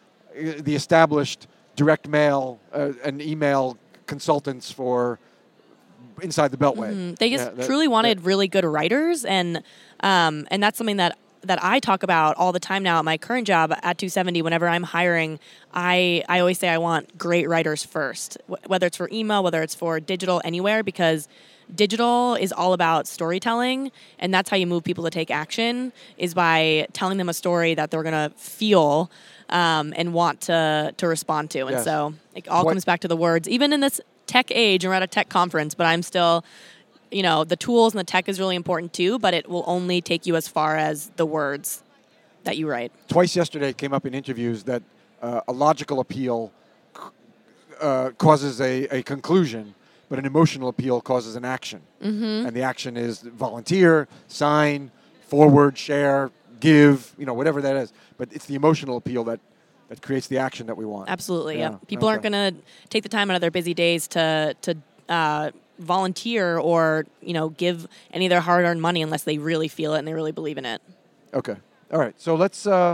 the established direct mail uh, and email consultants for inside the Beltway. Mm, they just Yeah, that- truly wanted that- really good writers, and um, and that's something that that I talk about all the time now at my current job at two seventy. Whenever I'm hiring, I I always say I want great writers first, wh- whether it's for email, whether it's for digital, anywhere, because digital is all about storytelling, and that's how you move people to take action, is by telling them a story that they're going to feel um, and want to to respond to. And Yes. so it all What- comes back to the words. Even in this tech age, and we're at a tech conference, but I'm still, you know, the tools and the tech is really important too, but it will only take you as far as the words that you write. Twice yesterday it came up in interviews that uh, a logical appeal uh, causes a, a conclusion, but an emotional appeal causes an action. Mm-hmm. And the action is volunteer, sign, forward, share, give, you know, whatever that is. But it's the emotional appeal that, that creates the action that we want. Absolutely, Yeah, yeah. People aren't okay. going to take the time out of their busy days to to uh, volunteer or, you know, give any of their hard-earned money unless they really feel it and they really believe in it. Okay. All right. So let's uh,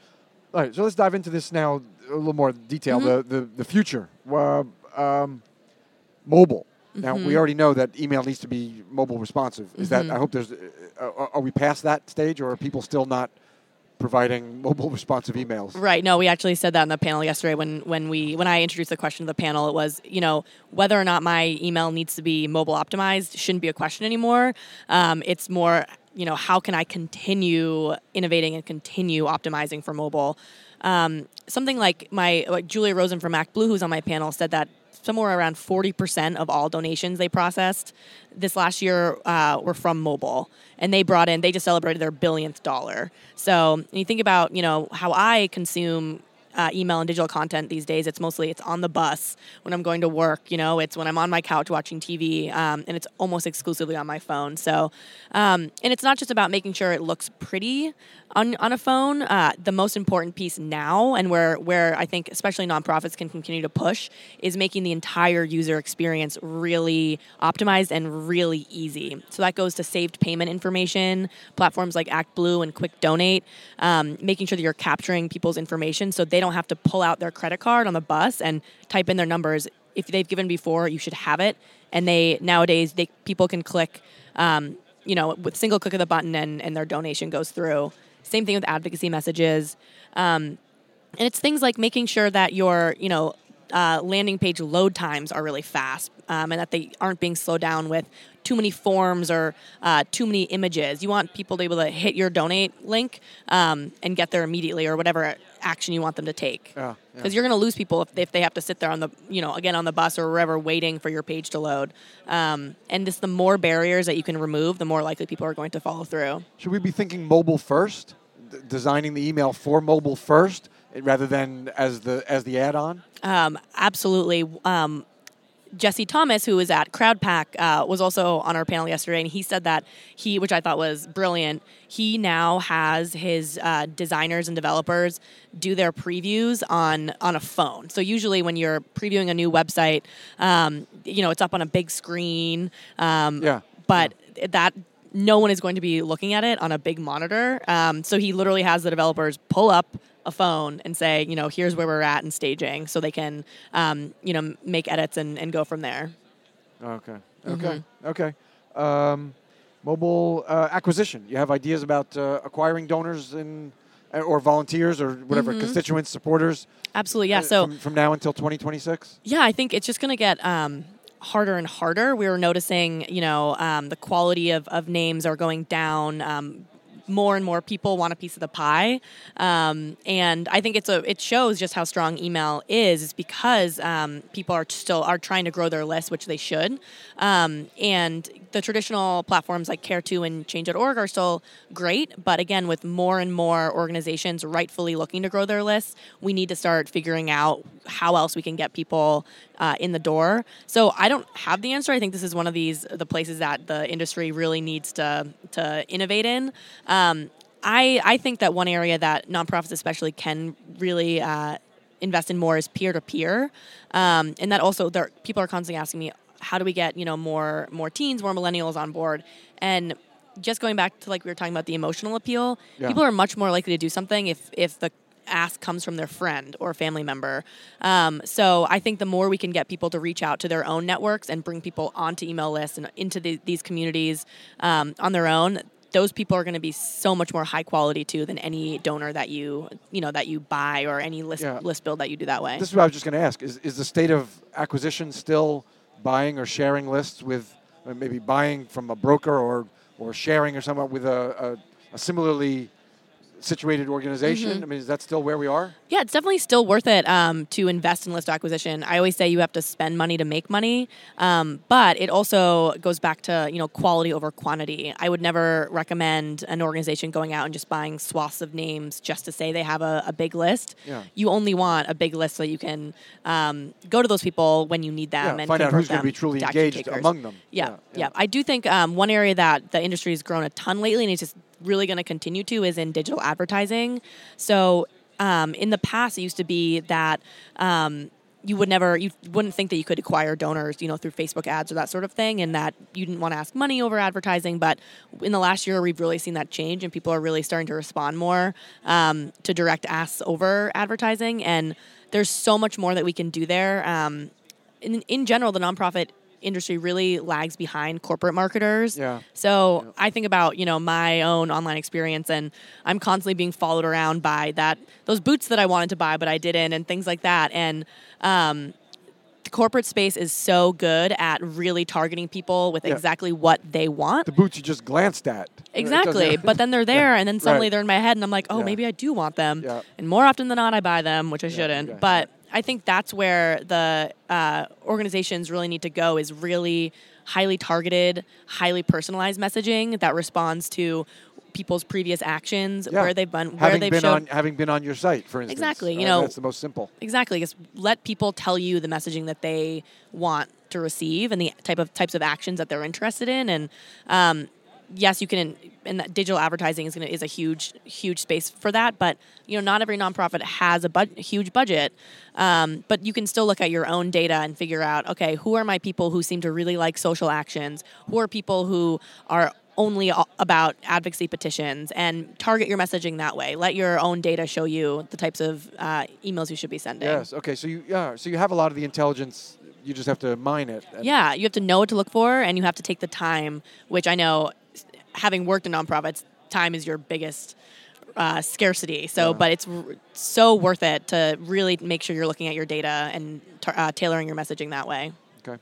all right. So let's dive into this now a little more detail. Mm-hmm. The, the the future. Uh, um, mobile. Now Mm-hmm. we already know that email needs to be mobile responsive. Is that? I hope there's. Uh, are, are we past that stage, or are people still not providing mobile responsive emails? Right. No, we actually said that in the panel yesterday when, when we when I introduced the question to the panel. It was, you know, whether or not my email needs to be mobile optimized shouldn't be a question anymore. Um, it's more, you know, how can I continue innovating and continue optimizing for mobile? Um, something like my like Julia Rosen from MacBlue, who's on my panel, said that somewhere around forty percent of all donations they processed this last year uh, were from mobile. And they brought in, they just celebrated their billionth dollar. So when you think about, you know, how I consume uh, email and digital content these days, it's mostly, it's on the bus when I'm going to work, you know, it's when I'm on my couch watching T V, um, and it's almost exclusively on my phone. So, um, and it's not just about making sure it looks pretty on, on a phone. Uh, the most important piece now, and where, where I think especially nonprofits can continue to push, is making the entire user experience really optimized and really easy. So that goes to saved payment information, platforms like ActBlue and Quick Donate, um, making sure that you're capturing people's information so they don't have to pull out their credit card on the bus and type in their numbers. If they've given before, you should have it. And they nowadays, they people can click, um, you know, with single click of the button and, and their donation goes through. Same thing with advocacy messages. Um, and it's things like making sure that your, you know, uh, landing page load times are really fast, um, and that they aren't being slowed down with too many forms or uh, too many images. You want people to be able to hit your donate link um, and get there immediately, or whatever action you want them to take. Yeah, Because yeah. you're going to lose people if they, if they have to sit there on the, you know, again on the bus or wherever waiting for your page to load. Um, and just the more barriers that you can remove, the more likely people are going to follow through. Should we be thinking mobile first, D- designing the email for mobile first, eh, rather than as the as the add-on? Um, absolutely. Um, Jesse Thomas, who was at CrowdPack, uh, was also on our panel yesterday, and he said that he, which I thought was brilliant, he now has his uh, designers and developers do their previews on on a phone. So usually when you're previewing a new website, um, you know, it's up on a big screen, um, Yeah. but that no one is going to be looking at it on a big monitor. Um, so he literally has the developers pull up a phone and say, you know, here's where we're at in staging, so they can, um, you know, make edits and, and go from there. Okay. Okay. Okay. Um, mobile uh, acquisition. You have ideas about uh, acquiring donors and or volunteers or whatever, constituents, supporters? Absolutely, yeah. uh, So from, from now until twenty twenty-six? yeah, I think it's just going to get um, harder and harder. We were noticing, you know, um, the quality of, of names are going down. Um, more and more people want a piece of the pie, um, and I think it's a it shows just how strong email is. Is because um, people are still are trying to grow their list, which they should, um, and the traditional platforms like Care two and Change dot org are still great. But again, with more and more organizations rightfully looking to grow their lists, we need to start figuring out how else we can get people uh, in the door. So I don't have the answer. I think this is one of these the places that the industry really needs to to innovate in. Um, I I think that one area that nonprofits especially can really uh, invest in more is peer to peer, um, and that also there people are constantly asking me, how do we get, you know, more more teens, more millennials on board? And just going back to like we were talking about the emotional appeal, Yeah. people are much more likely to do something if if the ask comes from their friend or family member. Um, so I think the more we can get people to reach out to their own networks and bring people onto email lists and into the, these communities um, on their own, those people are going to be so much more high quality too than any donor that you you know that you buy or any list Yeah. list build that you do that way. This is what I was just going to ask. Is, is the state of acquisition still buying or sharing lists with, uh, maybe buying from a broker or, or sharing or somewhat with a, a, a similarly situated organization. Mm-hmm. I mean, is that still where we are? Yeah, it's definitely still worth it um, to invest in list acquisition. I always say you have to spend money to make money, um, but it also goes back to, you know, quality over quantity. I would never recommend an organization going out and just buying swaths of names just to say they have a, a big list. Yeah. You only want a big list so you can um, go to those people when you need them Yeah, and find out convert who's going to them be truly to active engaged takers. among them. Yeah, Yeah, yeah. yeah. I do think um, one area that the industry has grown a ton lately, and it's just really going to continue to, is in digital advertising. So um, in the past, it used to be that um, you would never, you wouldn't think that you could acquire donors, you know, through Facebook ads or that sort of thing, and that you didn't want to ask money over advertising. But in the last year, we've really seen that change, and people are really starting to respond more um, to direct asks over advertising. And there's so much more that we can do there. Um, in, in general, the nonprofit industry really lags behind corporate marketers. Yeah. So Yeah. I think about, you know, my own online experience, and I'm constantly being followed around by that those boots that I wanted to buy but I didn't, and things like that. And um, the corporate space is so good at really targeting people with Yeah. exactly what they want. The boots you just glanced at. Exactly. It doesn't- But then they're there, Yeah. and then suddenly Right. they're in my head, and I'm like, oh, Yeah. maybe I do want them. Yeah. And more often than not, I buy them, which I shouldn't. okay. But I think that's where the uh, organizations really need to go, is really highly targeted, highly personalized messaging that responds to people's previous actions, Yeah. where they've been, where having they've been shown. on having been on your site, for instance. Exactly, you Uh, know- that's the most simple. Exactly. Just let people tell you the messaging that they want to receive and the type of types of actions that they're interested in. And um, yes, you can. And that digital advertising is gonna, is a huge, huge space for that. But you know, not every nonprofit has a, bud, a huge budget. Um, but you can still look at your own data and figure out, okay, who are my people who seem to really like social actions? Who are people who are only a- about advocacy petitions, and target your messaging that way. Let your own data show you the types of uh, emails you should be sending. Yes. Okay. So you yeah. So you have a lot of the intelligence. You just have to mine it. And- Yeah, you have to know what to look for, and you have to take the time, which I know, having worked in nonprofits, time is your biggest uh, scarcity. So, Yeah. but it's r- so worth it to really make sure you're looking at your data and tar- uh, tailoring your messaging that way. Okay.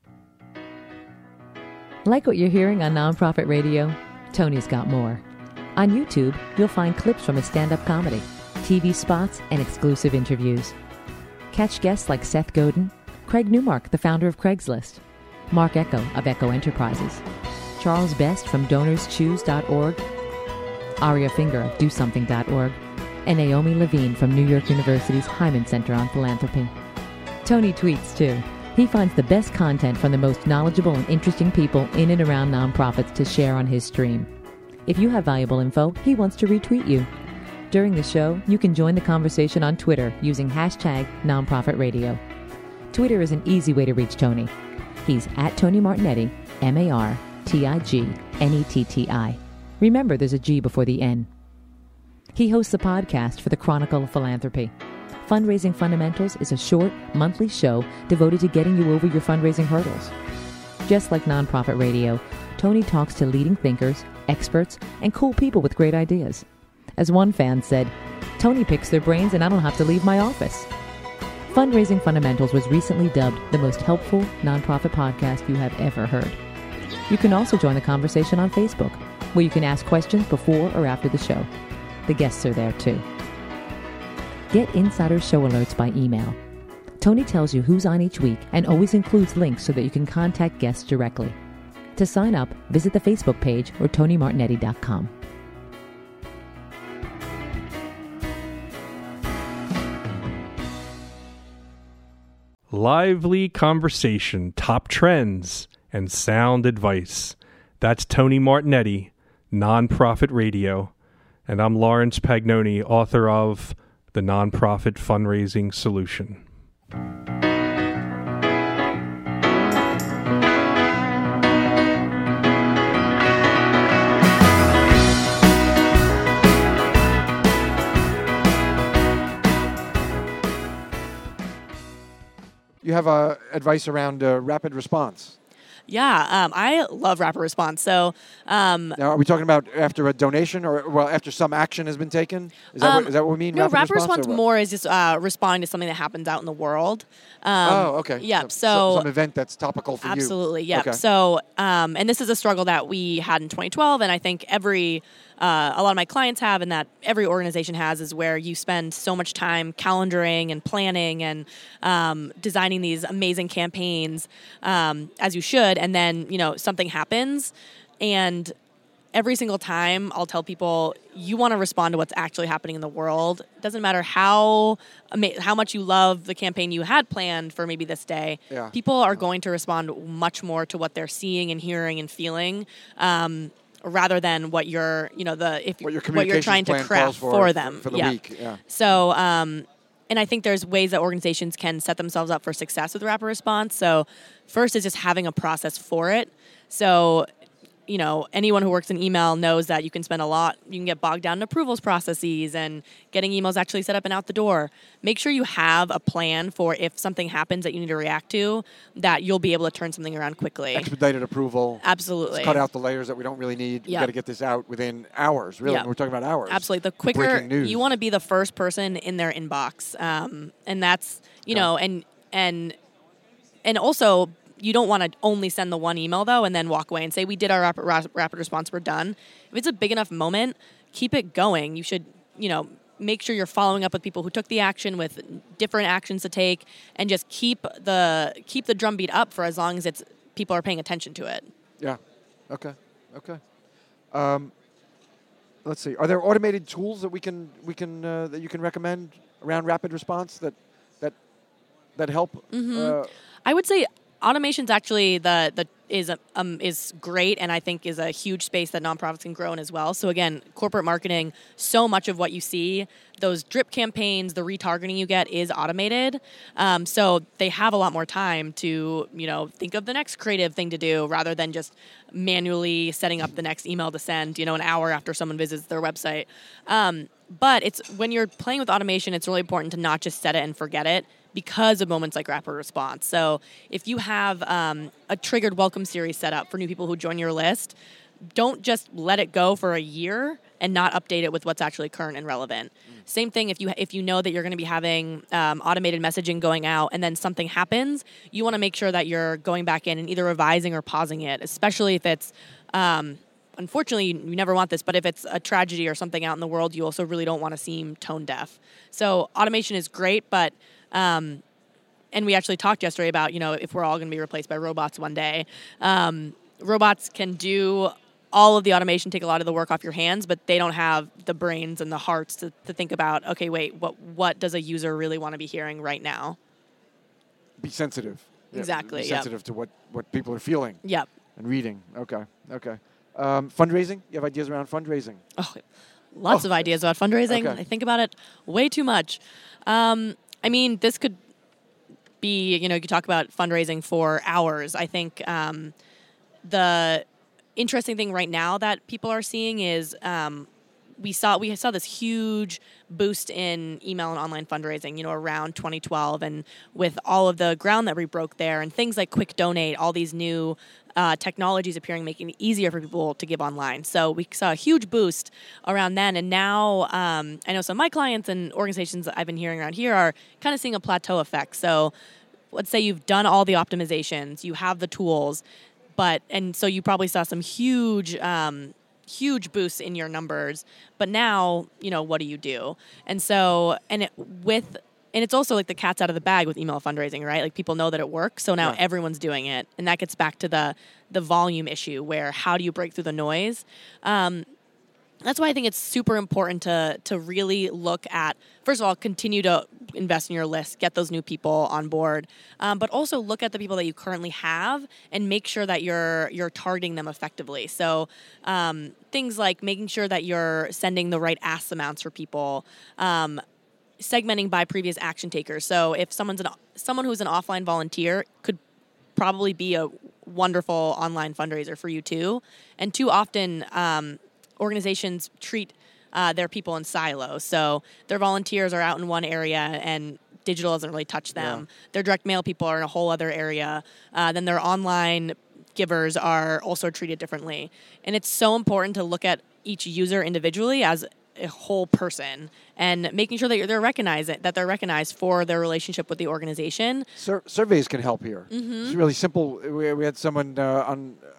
Like what you're hearing on Nonprofit Radio? Tony's got more. On YouTube, you'll find clips from his stand-up comedy, T V spots, and exclusive interviews. Catch guests like Seth Godin, Craig Newmark, the founder of Craigslist, Mark Echo of Echo Enterprises, Charles Best from donors choose dot org, Aria Finger of do something dot org, and Naomi Levine from New York University's Hyman Center on Philanthropy. Tony tweets, too. He finds the best content from the most knowledgeable and interesting people in and around nonprofits to share on his stream. If you have valuable info, he wants to retweet you. During the show, you can join the conversation on Twitter using hashtag nonprofitradio. Twitter is an easy way to reach Tony. He's at Tony Martignetti, M A R T I G N E T T I. Remember, there's a G before the N. He hosts a podcast for the Chronicle of Philanthropy. Fundraising Fundamentals is a short, monthly show devoted to getting you over your fundraising hurdles. Just like Nonprofit Radio, Tony talks to leading thinkers, experts, and cool people with great ideas. As one fan said, Tony picks their brains and I don't have to leave my office. Fundraising Fundamentals was recently dubbed the most helpful nonprofit podcast you have ever heard. You can also join the conversation on Facebook, where you can ask questions before or after the show. The guests are there too. Get insider show alerts by email. Tony tells you who's on each week and always includes links so that you can contact guests directly. To sign up, visit the Facebook page or tony martignetti dot com. Lively conversation, top trends, and sound advice. That's Tony Martignetti, Nonprofit Radio. And I'm Lawrence Pagnoni, author of The Nonprofit Fundraising Solution. You have uh, advice around uh, rapid response. Yeah, um, I love rapid response. So, um, Now, are we talking about after a donation or well after some action has been taken? Is that, um, what, is that what we mean? no, rapid, rapid response, response or what? more is just uh, responding to something that happens out in the world. Um, Oh, okay. Yeah, some, so some event that's topical for you. absolutely, yeah. Okay. So, um, and this is a struggle that we had in twenty twelve, and I think every uh, a lot of my clients have and that every organization has is where you spend so much time calendaring and planning and um, designing these amazing campaigns um, as you should. And then, you know, something happens and every single time I'll tell people you want to respond to what's actually happening in the world. It doesn't matter how how much you love the campaign you had planned for maybe this day. Yeah. People are going to respond much more to what they're seeing and hearing and feeling um, rather than what you're, you know, the if What your what you're trying to communications plan craft calls for, for them for the yeah. week. Yeah. So, um, and I think there's ways that organizations can set themselves up for success with rapid response. So, first is just having a process for it. So, you know, anyone who works in email knows that you can spend a lot, you can get bogged down in approvals processes and getting emails actually set up and out the door. Make sure you have a plan for if something happens that you need to react to, that you'll be able to turn something around quickly. Expedited approval. Absolutely. Let's cut out the layers that we don't really need. Yep. We've got to get this out within hours, really. Yep. We're talking about hours. Absolutely. The quicker Breaking news. you want to be the first person in their inbox. Um, and that's, you Yeah. know, and, and, and also, you don't want to only send the one email, though, and then walk away and say, we did our rapid, rapid response, we're done. If it's a big enough moment, keep it going. You should, you know, make sure you're following up with people who took the action with different actions to take and just keep the keep the drumbeat up for as long as it's people are paying attention to it. Yeah. Okay. Okay. Um, let's see. Are there automated tools that we can we can uh, that you can recommend around rapid response that that that help? Mm-hmm. Uh, I would say automation's actually the the is um is great, and I think is a huge space that nonprofits can grow in as well. So again, corporate marketing, so much of what you see, those drip campaigns, the retargeting you get is automated. Um, so they have a lot more time to, you know, think of the next creative thing to do rather than just manually setting up the next email to send, you know, an hour after someone visits their website. Um, but it's when you're playing with automation, it's really important to not just set it and forget it, because of moments like rapid response. So if you have um, a triggered welcome series set up for new people who join your list, don't just let it go for a year and not update it with what's actually current and relevant. Mm. Same thing if you if you know that you're going to be having um, automated messaging going out and then something happens, you want to make sure that you're going back in and either revising or pausing it, especially if it's, um, unfortunately, you never want this, but if it's a tragedy or something out in the world, you also really don't want to seem tone deaf. So automation is great, but Um, and we actually talked yesterday about, you know, if we're all going to be replaced by robots one day. Um, robots can do all of the automation, take a lot of the work off your hands, but they don't have the brains and the hearts to, to think about, okay, wait, what what does a user really want to be hearing right now? Be sensitive. Yeah, Exactly, Be yep. sensitive to what, what people are feeling Yep. and reading. Okay. Okay. Um, fundraising? You have ideas around fundraising? Oh, lots Oh. of ideas about fundraising. Okay. I think about it way too much. Um, I mean, this could be, you know, you could talk about fundraising for hours. I think um, the interesting thing right now that people are seeing is um, we saw we saw this huge boost in email and online fundraising, you know, around twenty twelve, and with all of the ground that we broke there and things like Quick Donate, all these new uh, technologies appearing, making it easier for people to give online. So we saw a huge boost around then, and now um, I know some of my clients and organizations that I've been hearing around here are kind of seeing a plateau effect. So let's say you've done all the optimizations, you have the tools, but and so you probably saw some huge um, huge boosts in your numbers, but now, you know, what do you do? And so, and it, with, and it's also like the cat's out of the bag with email fundraising, right? Like people know that it works, so now Yeah. everyone's doing it. And that gets back to the the volume issue where how do you break through the noise? Um, that's why I think it's super important to to really look at, first of all, continue to invest in your list, get those new people on board, um, but also look at the people that you currently have and make sure that you're you're targeting them effectively. So um, things like making sure that you're sending the right ask amounts for people, um, segmenting by previous action takers. So if someone's an someone who's an offline volunteer could probably be a wonderful online fundraiser for you too. And too often um, organizations treat uh, their people in silos. So their volunteers are out in one area and digital doesn't really touch them. Yeah. Their direct mail people are in a whole other area. Uh, then their online givers are also treated differently. And it's so important to look at each user individually as a whole person and making sure that you're, they're recognized, that they're recognized for their relationship with the organization. Sur- surveys can help here. Mm-hmm. It's really simple. We, we had someone uh, on uh,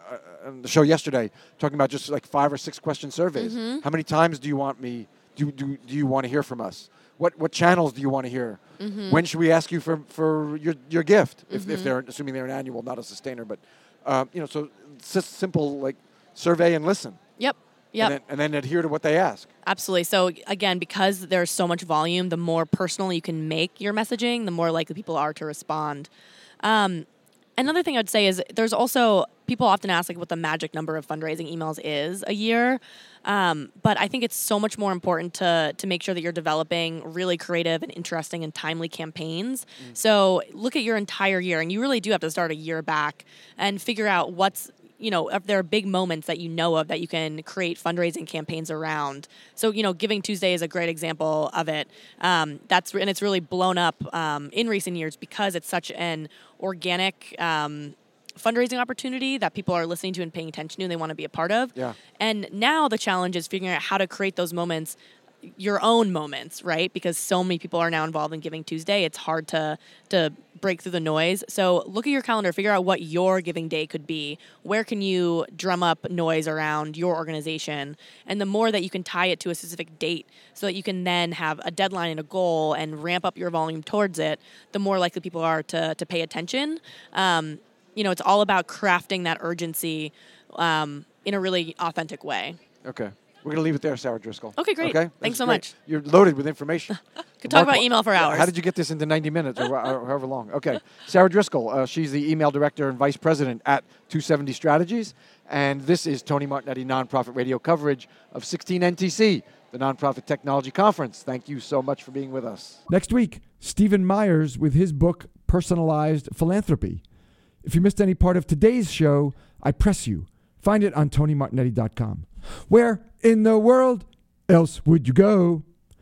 on the show yesterday, talking about just like five or six question surveys. Mm-hmm. How many times do you want me? Do do do you want to hear from us? What what channels do you want to hear? Mm-hmm. When should we ask you for, for your your gift? If Mm-hmm. if they're assuming they're an annual, not a sustainer, but um, you know, so it's just simple like survey and listen. Yep. Yep. And then, and then adhere to what they ask. Absolutely. So again, because there's so much volume, the more personal you can make your messaging, the more likely people are to respond. Um, another thing I'd say is there's also, people often ask like what the magic number of fundraising emails is a year. Um, but I think it's so much more important to to make sure that you're developing really creative and interesting and timely campaigns. Mm. So look at your entire year, and you really do have to start a year back and figure out what's, you know, if there are big moments that you know of that you can create fundraising campaigns around. So, you know, Giving Tuesday is a great example of it. Um, that's and it's really blown up um, in recent years because it's such an organic um, fundraising opportunity that people are listening to and paying attention to and they want to be a part of. Yeah. And now the challenge is figuring out how to create those moments, your own moments, right? Because so many people are now involved in Giving Tuesday. It's hard to to break through the noise. So look at your calendar, figure out what your giving day could be. Where can you drum up noise around your organization? And the more that you can tie it to a specific date so that you can then have a deadline and a goal and ramp up your volume towards it, the more likely people are to, to pay attention. Um, you know, it's all about crafting that urgency um, in a really authentic way. Okay. We're going to leave it there, Sarah Driscoll. Okay, great. Okay? Thanks so great. much. You're loaded with information. Could talk Mark, about email for hours. How did you get this into ninety minutes or, or however long? Okay. Sarah Driscoll, uh, she's the email director and vice president at two seventy Strategies. And this is Tony Martignetti Nonprofit Radio coverage of sixteen N T C, the Nonprofit Technology Conference. Thank you so much for being with us. Next week, Stephen Myers with his book, Personalized Philanthropy. If you missed any part of today's show, I press you. Find it on tony martignetti dot com. Where in the world else would you go?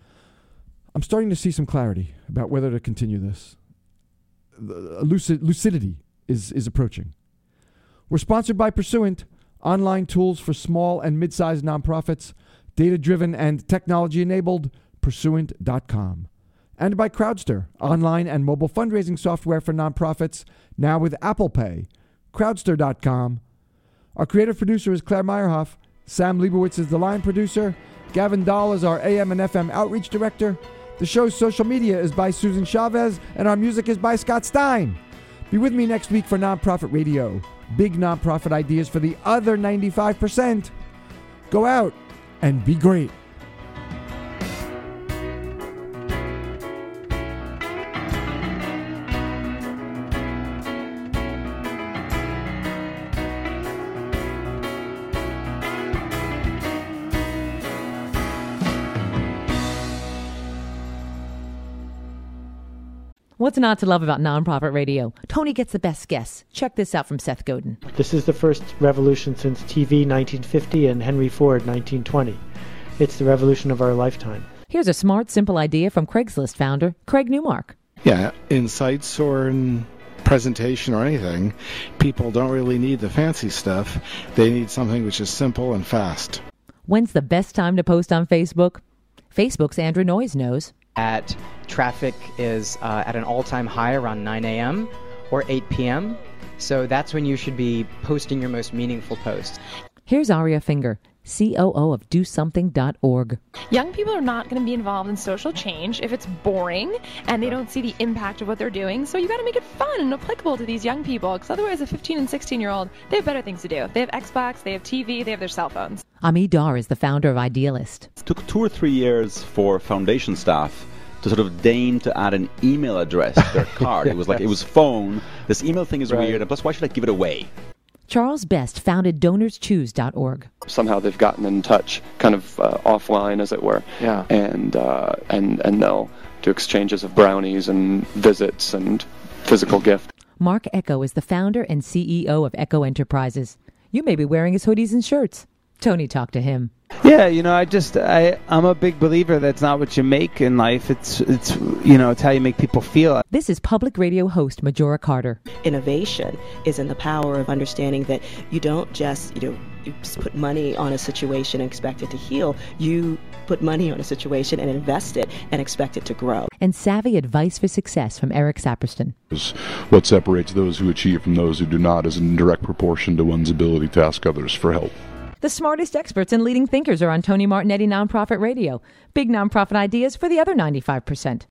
I'm starting to see some clarity about whether to continue this. Lucid, lucidity is, is approaching. We're sponsored by Pursuant, online tools for small and mid-sized nonprofits, data-driven and technology-enabled, pursuant dot com. And by Crowdster, online and mobile fundraising software for nonprofits, now with Apple Pay, crowdster dot com. Our creative producer is Claire Meyerhoff. Sam Leibowitz is the line producer. Gavin Dahl is our A M and F M outreach director. The show's social media is by Susan Chavez, and our music is by Scott Stein. Be with me next week for Nonprofit Radio. Big nonprofit ideas for the other ninety-five percent. Go out and be great. What's not to love about nonprofit radio? Tony gets the best guests. Check this out from Seth Godin. This is the first revolution since T V nineteen fifty and Henry Ford nineteen twenty. It's the revolution of our lifetime. Here's a smart, simple idea from Craigslist founder Craig Newmark. Yeah, insights or in presentation or anything, people don't really need the fancy stuff. They need something which is simple and fast. When's the best time to post on Facebook? Facebook's Andrew Noyes knows. At traffic is uh, at an all-time high around nine a.m. or eight p.m. So that's when you should be posting your most meaningful posts. Here's Aria Finger, C O O of do something dot org. Young people are not going to be involved in social change if it's boring and they don't see the impact of what they're doing. So you got to make it fun and applicable to these young people, because otherwise a fifteen and sixteen year old, they have better things to do. They have Xbox, they have T V, they have their cell phones. Ami Dar is the founder of Idealist. It took two or three years for foundation staff to sort of deign to add an email address to their card. It was like, it was phone. This email thing is right. weird, and plus, why should I give it away? Charles Best founded donors choose dot org. Somehow they've gotten in touch, kind of uh, offline, as it were. Yeah. And, uh, and, and they'll do exchanges of brownies and visits and physical gift. Mark Echo is the founder and C E O of Echo Enterprises. You may be wearing his hoodies and shirts. Tony talked to him. Yeah, you know, I just I I'm a big believer that's not what you make in life. It's it's you know, it's how you make people feel. This is Public Radio host Majora Carter. Innovation is in the power of understanding that you don't just, you know, you just put money on a situation and expect it to heal. You put money on a situation and invest it and expect it to grow. And savvy advice for success from Eric Saperston. What separates those who achieve from those who do not is in direct proportion to one's ability to ask others for help. The smartest experts and leading thinkers are on Tony Martignetti Nonprofit Radio. Big nonprofit ideas for the other ninety-five percent.